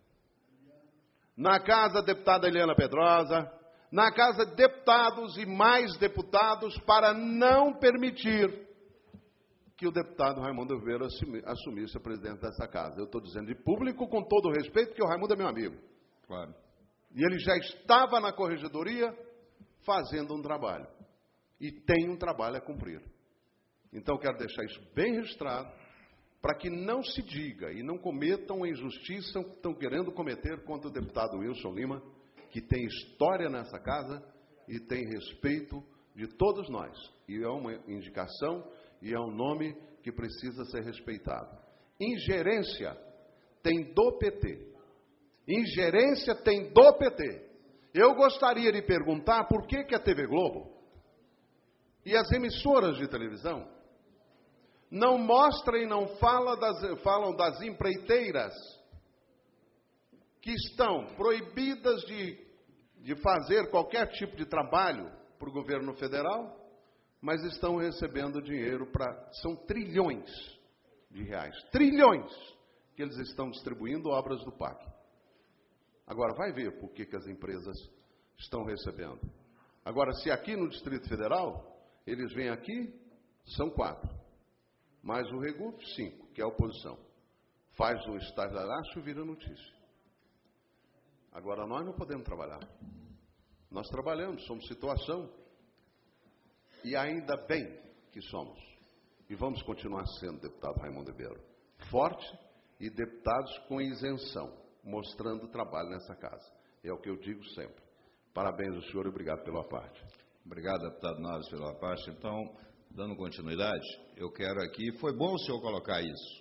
na casa da deputada Eliana Pedrosa, na casa de deputados e mais deputados, para não permitir que o deputado Raimundo Ribeiro assumisse a presidência dessa casa. Eu estou dizendo de público, com todo o respeito, porque o Raimundo é meu amigo. Claro. E ele já estava na corregedoria fazendo um trabalho. E tem um trabalho a cumprir. Então, quero deixar isso bem registrado, para que não se diga e não cometam a injustiça que estão querendo cometer contra o deputado Wilson Lima, que tem história nessa casa e tem respeito de todos nós. E é uma indicação e é um nome que precisa ser respeitado. Ingerência tem do P T. Ingerência tem do P T. Eu gostaria de perguntar por que, que a T V Globo e as emissoras de televisão não mostram e não falam das, falam das empreiteiras que estão proibidas de, de fazer qualquer tipo de trabalho para o governo federal, mas estão recebendo dinheiro para... São trilhões de reais. Trilhões que eles estão distribuindo obras do P A C. Agora, vai ver por que, que as empresas estão recebendo. Agora, se aqui no Distrito Federal, eles vêm aqui, são quatro. Mais o Reguf, cinco, que é a oposição. Faz o estardalhaço e vira notícia. Agora, nós não podemos trabalhar. Nós trabalhamos, somos situação. E ainda bem que somos. E vamos continuar sendo, deputado Raimundo Ribeiro, forte e deputados com isenção, mostrando trabalho nessa casa. É o que eu digo sempre. Parabéns ao senhor e obrigado pela parte. Obrigado, deputado Naves, pela parte. Então, dando continuidade, eu quero aqui... Foi bom o senhor colocar isso.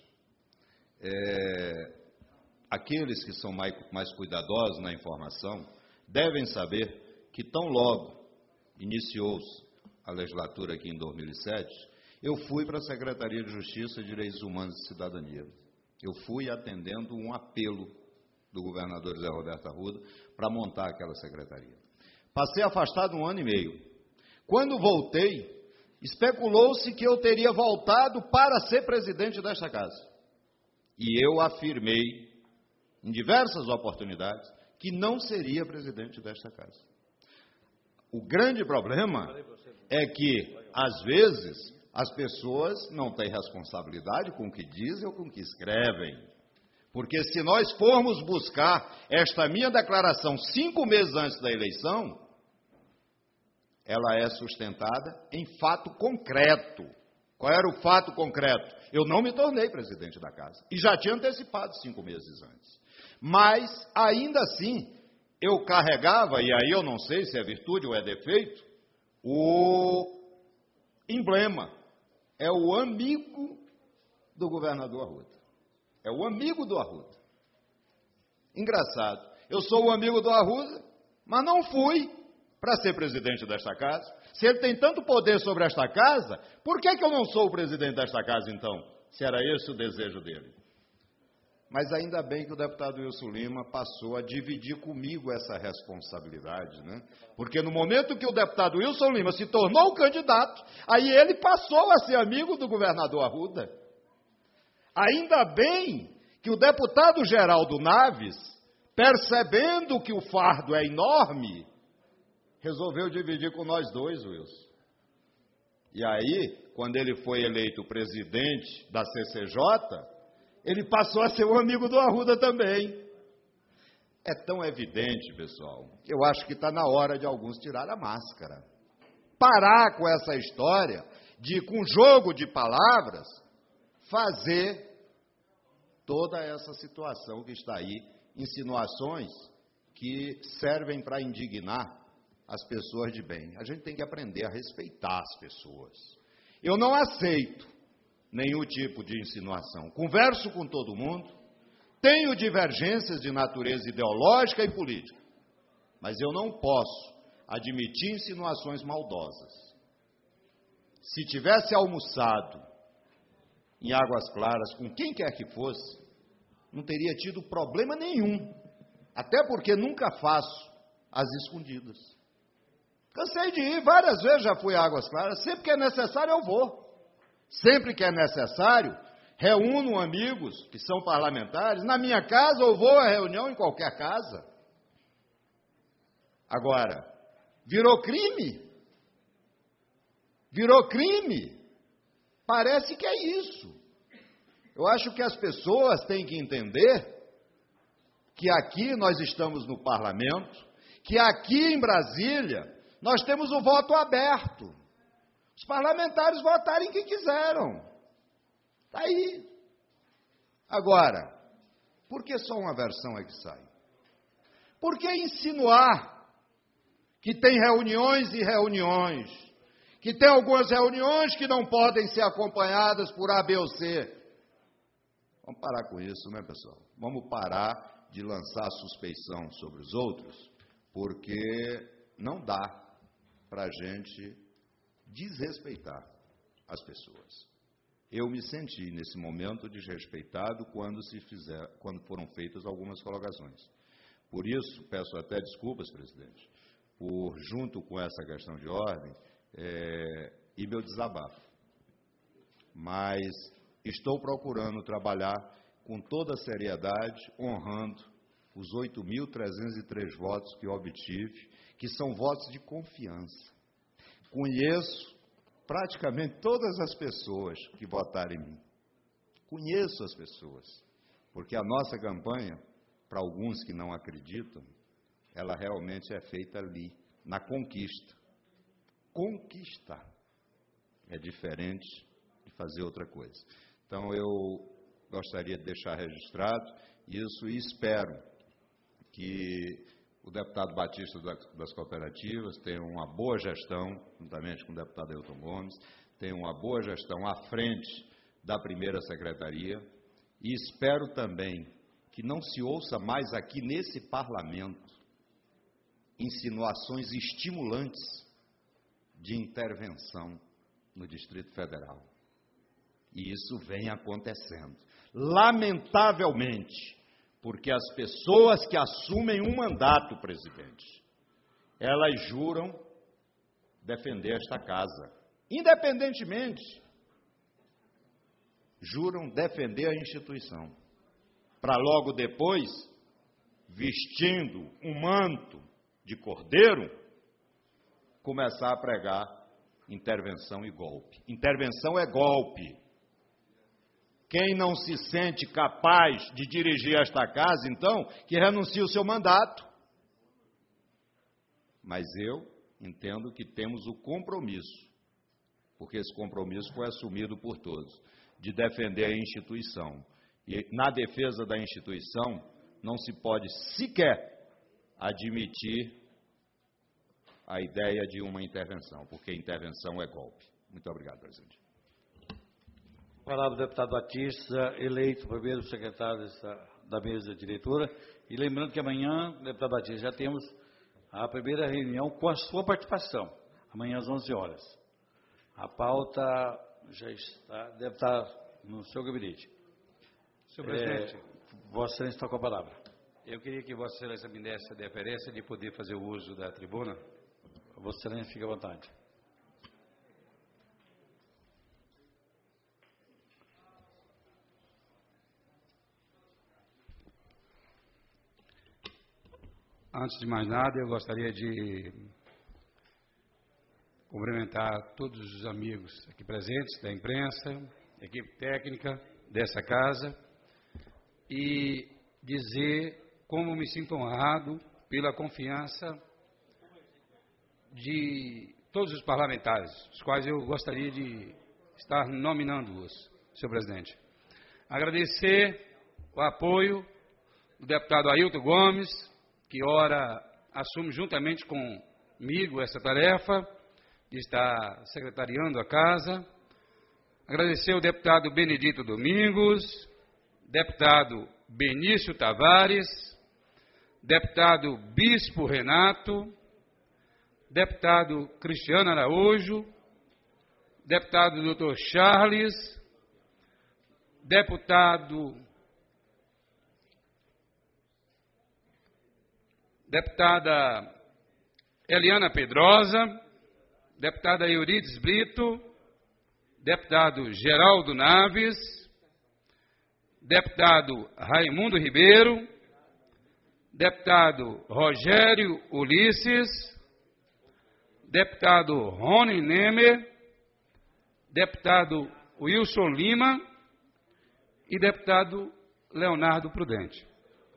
É, aqueles que são mais, mais cuidadosos na informação devem saber que tão logo iniciou-se a legislatura aqui em dois mil e sete, eu fui para a Secretaria de Justiça, Direitos Humanos e Cidadania. Eu fui atendendo um apelo do governador José Roberto Arruda para montar aquela secretaria. Passei afastado um ano e meio. Quando voltei, especulou-se que eu teria voltado para ser presidente desta casa. E eu afirmei, em diversas oportunidades, que não seria presidente desta casa. O grande problema é que, às vezes, as pessoas não têm responsabilidade com o que dizem ou com o que escrevem. Porque se nós formos buscar esta minha declaração cinco meses antes da eleição, ela é sustentada em fato concreto. Qual era o fato concreto? Eu não me tornei presidente da casa. E já tinha antecipado cinco meses antes. Mas, ainda assim, eu carregava, e aí eu não sei se é virtude ou é defeito, o emblema. É o amigo do governador Arruda. É o amigo do Arruda. Engraçado. Eu sou o amigo do Arruda, mas não fui para ser presidente desta casa. Se ele tem tanto poder sobre esta casa, por que, que eu não sou o presidente desta casa, então? Se era esse o desejo dele. Mas ainda bem que o deputado Wilson Lima passou a dividir comigo essa responsabilidade, né? Porque no momento que o deputado Wilson Lima se tornou candidato, aí ele passou a ser amigo do governador Arruda. Ainda bem que o deputado Geraldo Naves, percebendo que o fardo é enorme, resolveu dividir com nós dois, Wilson. E aí, quando ele foi eleito presidente da C C J, ele passou a ser um amigo do Arruda também. É tão evidente, pessoal, eu acho que está na hora de alguns tirar a máscara. Parar com essa história de, com jogo de palavras, fazer toda essa situação que está aí, insinuações que servem para indignar as pessoas de bem. A gente tem que aprender a respeitar as pessoas. Eu não aceito nenhum tipo de insinuação. Converso com todo mundo, tenho divergências de natureza ideológica e política, mas eu não posso admitir insinuações maldosas. Se tivesse almoçado em Águas Claras com quem quer que fosse, não teria tido problema nenhum, até porque nunca faço as escondidas. Cansei de ir, várias vezes já fui a Águas Claras, sempre que é necessário eu vou. Sempre que é necessário, reúno amigos que são parlamentares na minha casa ou vou à reunião em qualquer casa. Agora, virou crime? Virou crime? Parece que é isso. Eu acho que as pessoas têm que entender que aqui nós estamos no parlamento, que aqui em Brasília nós temos o voto aberto. Os parlamentares votarem quem quiseram. Está aí. Agora, por que só uma versão é que sai? Por que insinuar que tem reuniões e reuniões, que tem algumas reuniões que não podem ser acompanhadas por A, B ou C? Vamos parar com isso, né, pessoal? Vamos parar de lançar suspeição sobre os outros, porque não dá para a gente desrespeitar as pessoas. Eu me senti, nesse momento, desrespeitado quando, se fizer, quando foram feitas algumas colocações. Por isso, peço até desculpas, presidente, por, junto com essa questão de ordem, é, e meu desabafo. Mas estou procurando trabalhar com toda a seriedade, honrando os oito mil trezentos e três votos que eu obtive, que são votos de confiança. Conheço praticamente todas as pessoas que votaram em mim. Conheço as pessoas, porque a nossa campanha, para alguns que não acreditam, ela realmente é feita ali, na conquista. Conquistar é diferente de fazer outra coisa. Então, eu gostaria de deixar registrado isso e espero que o deputado Batista das Cooperativas tenha uma boa gestão, juntamente com o deputado Elton Gomes, tenha uma boa gestão à frente da primeira secretaria e espero também que não se ouça mais aqui nesse parlamento insinuações estimulantes de intervenção no Distrito Federal. E isso vem acontecendo. Lamentavelmente, porque as pessoas que assumem um mandato, presidente, elas juram defender esta casa. Independentemente, juram defender a instituição. Para logo depois, vestindo um manto de cordeiro, começar a pregar intervenção e golpe. Intervenção é golpe. Quem não se sente capaz de dirigir esta casa, então, que renuncie o seu mandato. Mas eu entendo que temos o compromisso, porque esse compromisso foi assumido por todos, de defender a instituição. E na defesa da instituição, não se pode sequer admitir a ideia de uma intervenção, porque intervenção é golpe. Muito obrigado, presidente. Palavra do deputado Batista, eleito primeiro secretário dessa, da mesa diretora. E lembrando que amanhã, deputado Batista, já temos a primeira reunião com a sua participação, amanhã às onze horas. A pauta já está, deve estar no seu gabinete. Senhor presidente. É, Vossa Excelência está com a palavra. Eu queria que Vossa Excelência me desse a deferência de poder fazer o uso da tribuna. Vossa Excelência, fique à vontade. Antes de mais nada, eu gostaria de cumprimentar todos os amigos aqui presentes, da imprensa, equipe técnica dessa casa, e dizer como me sinto honrado pela confiança de todos os parlamentares, os quais eu gostaria de estar nominando-os, senhor presidente. Agradecer o apoio do deputado Ailton Gomes, que ora assume juntamente comigo essa tarefa de estar secretariando a casa. Agradecer ao deputado Benedito Domingos, deputado Benício Tavares, deputado Bispo Renato, deputado Cristiano Araújo, deputado doutor Charles, deputado deputada Eliana Pedrosa, deputada Eurides Brito, deputado Geraldo Naves, deputado Raimundo Ribeiro, deputado Rogério Ulisses, deputado Rony Nemer, deputado Wilson Lima e deputado Leonardo Prudente.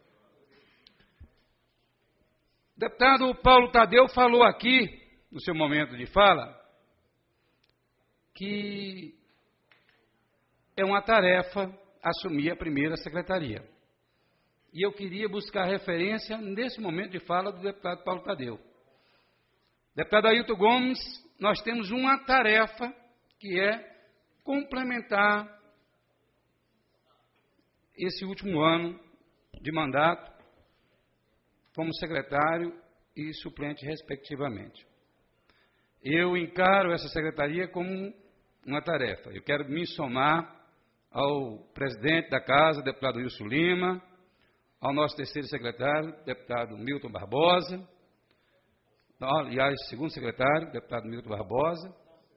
O deputado Paulo Tadeu falou aqui, no seu momento de fala, que é uma tarefa assumir a primeira secretaria. E eu queria buscar referência nesse momento de fala do deputado Paulo Tadeu. Deputado Ailton Gomes, nós temos uma tarefa que é complementar esse último ano de mandato como secretário e suplente, respectivamente. Eu encaro essa secretaria como uma tarefa. Eu quero me somar ao presidente da Casa, deputado Wilson Lima, ao nosso terceiro secretário, deputado Milton Barbosa, aliás, segundo secretário, deputado Milton Barbosa,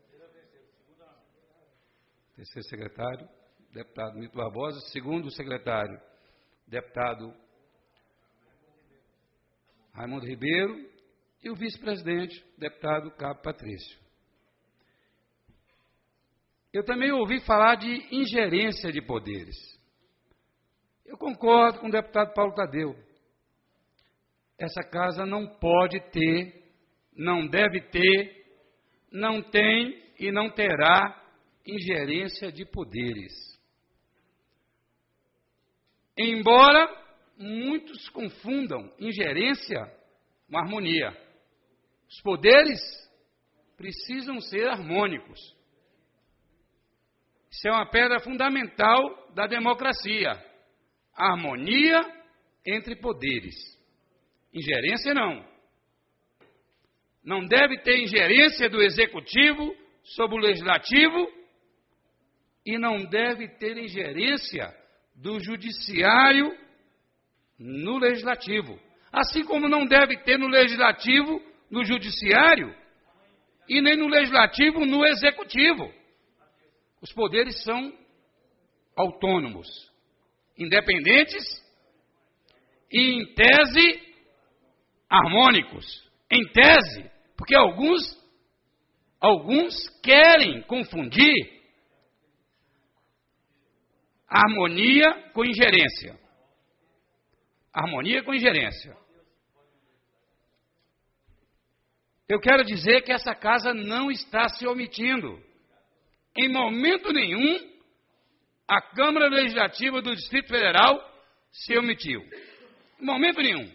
terceiro secretário, deputado Milton Barbosa, segundo secretário, deputado Raimundo Ribeiro, e o vice-presidente, deputado Cabo Patrício. Eu também ouvi falar de ingerência de poderes. Eu concordo com o deputado Paulo Tadeu. Essa casa não pode ter, não deve ter, não tem e não terá ingerência de poderes. Embora muitos confundam ingerência com harmonia. Os poderes precisam ser harmônicos. Isso é uma pedra fundamental da democracia. A harmonia entre poderes. Ingerência não. Não deve ter ingerência do executivo sobre o legislativo e não deve ter ingerência do judiciário no legislativo. Assim como não deve ter no legislativo, no judiciário, e nem no legislativo, no executivo. Os poderes são autônomos, independentes e, em tese, harmônicos. Em tese, porque alguns, alguns querem confundir harmonia com ingerência. Harmonia com ingerência. Eu quero dizer que essa casa não está se omitindo. Em momento nenhum, a Câmara Legislativa do Distrito Federal se omitiu. Em momento nenhum.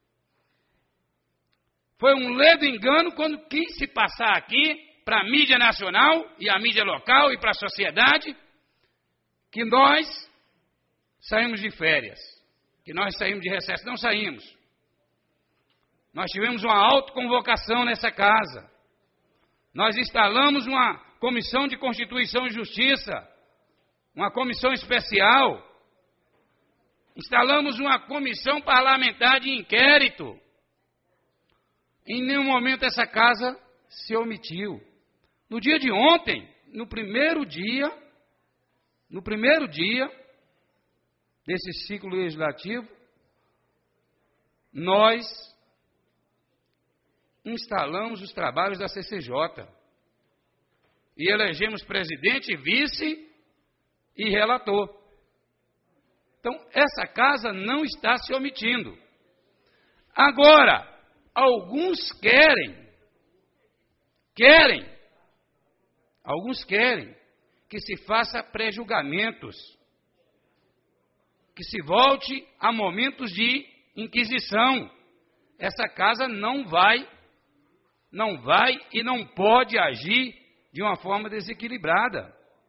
Foi um ledo engano quando quis se passar aqui para a mídia nacional e a mídia local e para a sociedade que nós saímos de férias, que nós saímos de recesso. Não saímos. Nós tivemos uma autoconvocação nessa casa. Nós instalamos uma comissão de Constituição e Justiça, uma comissão especial, Instalamos uma comissão parlamentar de inquérito. Em nenhum momento essa casa se omitiu. No dia de ontem, no primeiro dia, no primeiro dia desse ciclo legislativo, nós instalamos os trabalhos da C C J e elegemos presidente, vice e relator. Então, essa casa não está se omitindo. Agora, alguns querem, querem, alguns querem que se faça pré-julgamentos, que se volte a momentos de inquisição. Essa casa não vai, não vai e não pode agir de uma forma desequilibrada.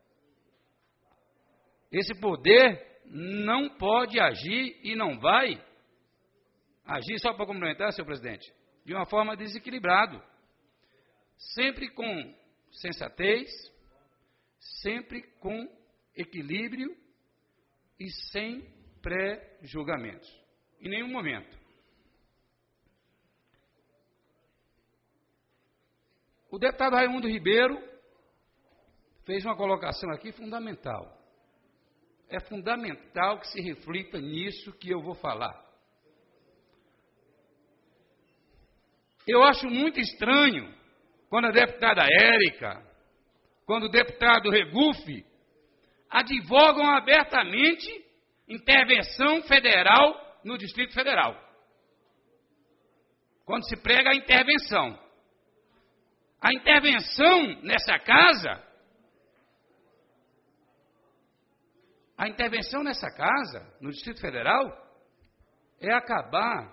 Esse poder não pode agir e não vai agir, só para complementar, senhor presidente, de uma forma desequilibrada. Sempre com sensatez, sempre com equilíbrio e sem pré-julgamentos. Em nenhum momento. O deputado Raimundo Ribeiro fez uma colocação aqui fundamental. É fundamental que se reflita nisso que eu vou falar. Eu acho muito estranho quando a deputada Érica, quando o deputado Regufe advogam abertamente intervenção federal no Distrito Federal. Quando se prega a intervenção. A intervenção nessa casa, a intervenção nessa casa, no Distrito Federal, é acabar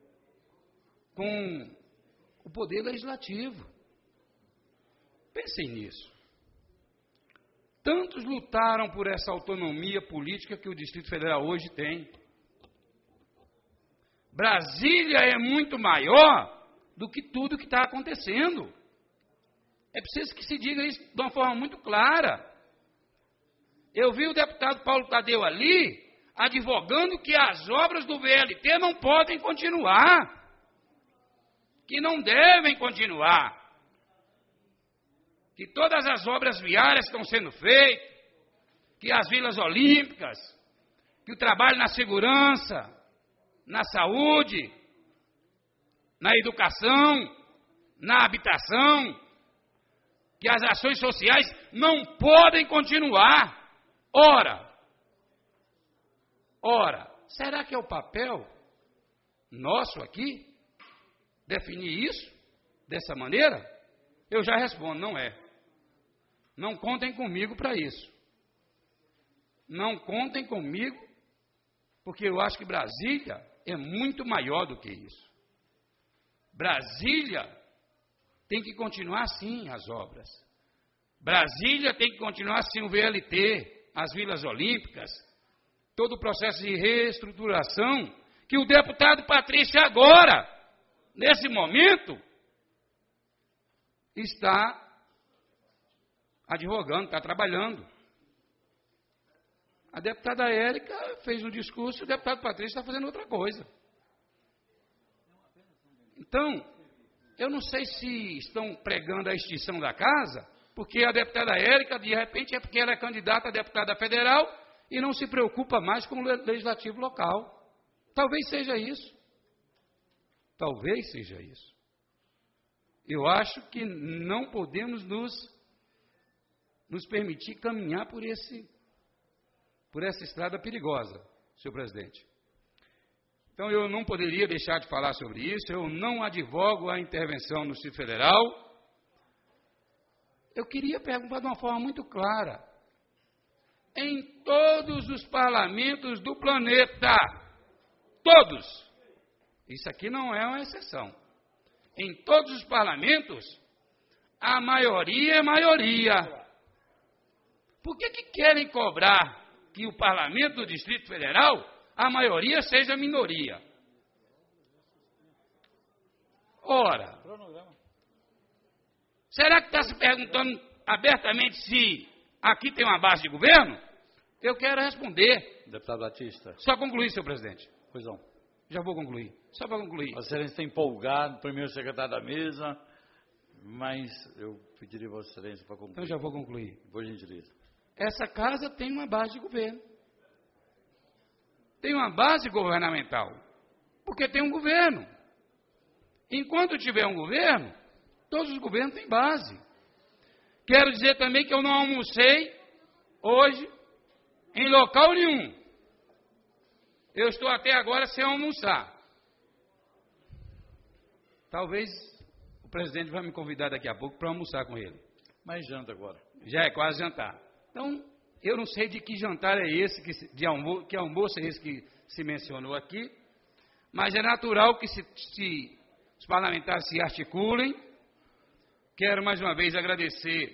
com o poder legislativo. Pensem nisso. Tantos lutaram por essa autonomia política que o Distrito Federal hoje tem. Brasília é muito maior do que tudo que está acontecendo. É preciso que se diga isso de uma forma muito clara. Eu vi o deputado Paulo Tadeu ali, advogando que as obras do V L T não podem continuar, que não devem continuar, que todas as obras viárias estão sendo feitas, que as vilas olímpicas, que o trabalho na segurança, na saúde, na educação, na habitação, que as ações sociais não podem continuar. Ora, ora, será que é o papel nosso aqui definir isso dessa maneira? Eu já respondo, não é. Não contem comigo para isso. Não contem comigo, porque eu acho que Brasília é muito maior do que isso. Brasília tem que continuar sim as obras. Brasília tem que continuar sim o V L T, as vilas olímpicas, todo o processo de reestruturação que o deputado Patrício agora, nesse momento, está advogando, está trabalhando. A deputada Érica fez um discurso e o deputado Patrício está fazendo outra coisa. Então, eu não sei se estão pregando a extinção da casa, porque a deputada Érica, de repente, é porque ela é candidata a deputada federal e não se preocupa mais com o legislativo local. Talvez seja isso. Talvez seja isso. Eu acho que não podemos nos, nos permitir caminhar por, esse, por essa estrada perigosa, senhor presidente. Então, eu não poderia deixar de falar sobre isso. Eu não advogo a intervenção no Distrito Federal. Eu queria perguntar de uma forma muito clara. Em todos os parlamentos do planeta, todos, isso aqui não é uma exceção, em todos os parlamentos, a maioria é maioria. Por que que querem cobrar que o parlamento do Distrito Federal, a maioria seja minoria? Ora, será que está se perguntando abertamente se aqui tem uma base de governo? Eu quero responder. Deputado Batista. Só concluir, senhor presidente. Pois não. Já vou concluir. Só para concluir. A excelência está empolgado, primeiro secretário da mesa, mas eu pediria a Vossa Excelência para concluir. Então já vou concluir. Por gentileza. Essa casa tem uma base de governo. Tem uma base governamental. Porque tem um governo. Enquanto tiver um governo, todos os governos têm base. Quero dizer também que eu não almocei hoje em local nenhum. Eu estou até agora sem almoçar. Talvez o presidente vai me convidar daqui a pouco para almoçar com ele. Mas janta agora. Já é quase jantar. Então, eu não sei de que jantar é esse, que, de almo, que almoço é esse que se mencionou aqui, mas é natural que se, se, os parlamentares se articulem. Quero mais uma vez agradecer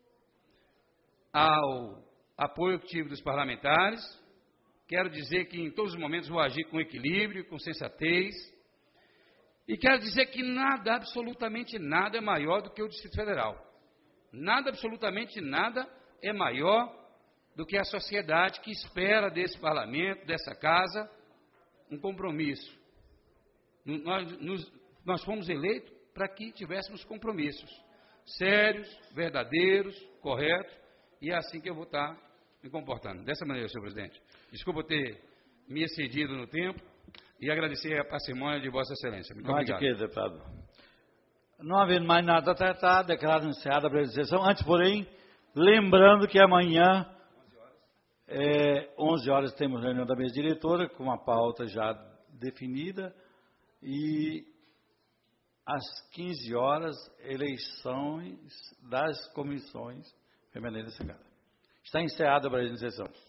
ao apoio que tive dos parlamentares. Quero dizer que em todos os momentos vou agir com equilíbrio, com sensatez. E quero dizer que nada, absolutamente nada é maior do que o Distrito Federal. Nada, absolutamente nada é maior do que a sociedade que espera desse parlamento, dessa casa, um compromisso. Nós, nos, nós fomos eleitos para que tivéssemos compromissos sérios, verdadeiros, corretos, e é assim que eu vou estar me comportando. Dessa maneira, senhor presidente. Desculpa ter me excedido no tempo e agradecer a parcimônia de Vossa Excelência. Muito não obrigado. Há de quê, deputado? Não havendo mais nada a tratar, declaro encerrada a presente sessão. Antes, porém, lembrando que amanhã, é, onze horas, temos reunião da mesa diretora, com uma pauta já definida, e às quinze horas, eleições das comissões permanentes da Senhora. Está encerrada a presente sessão.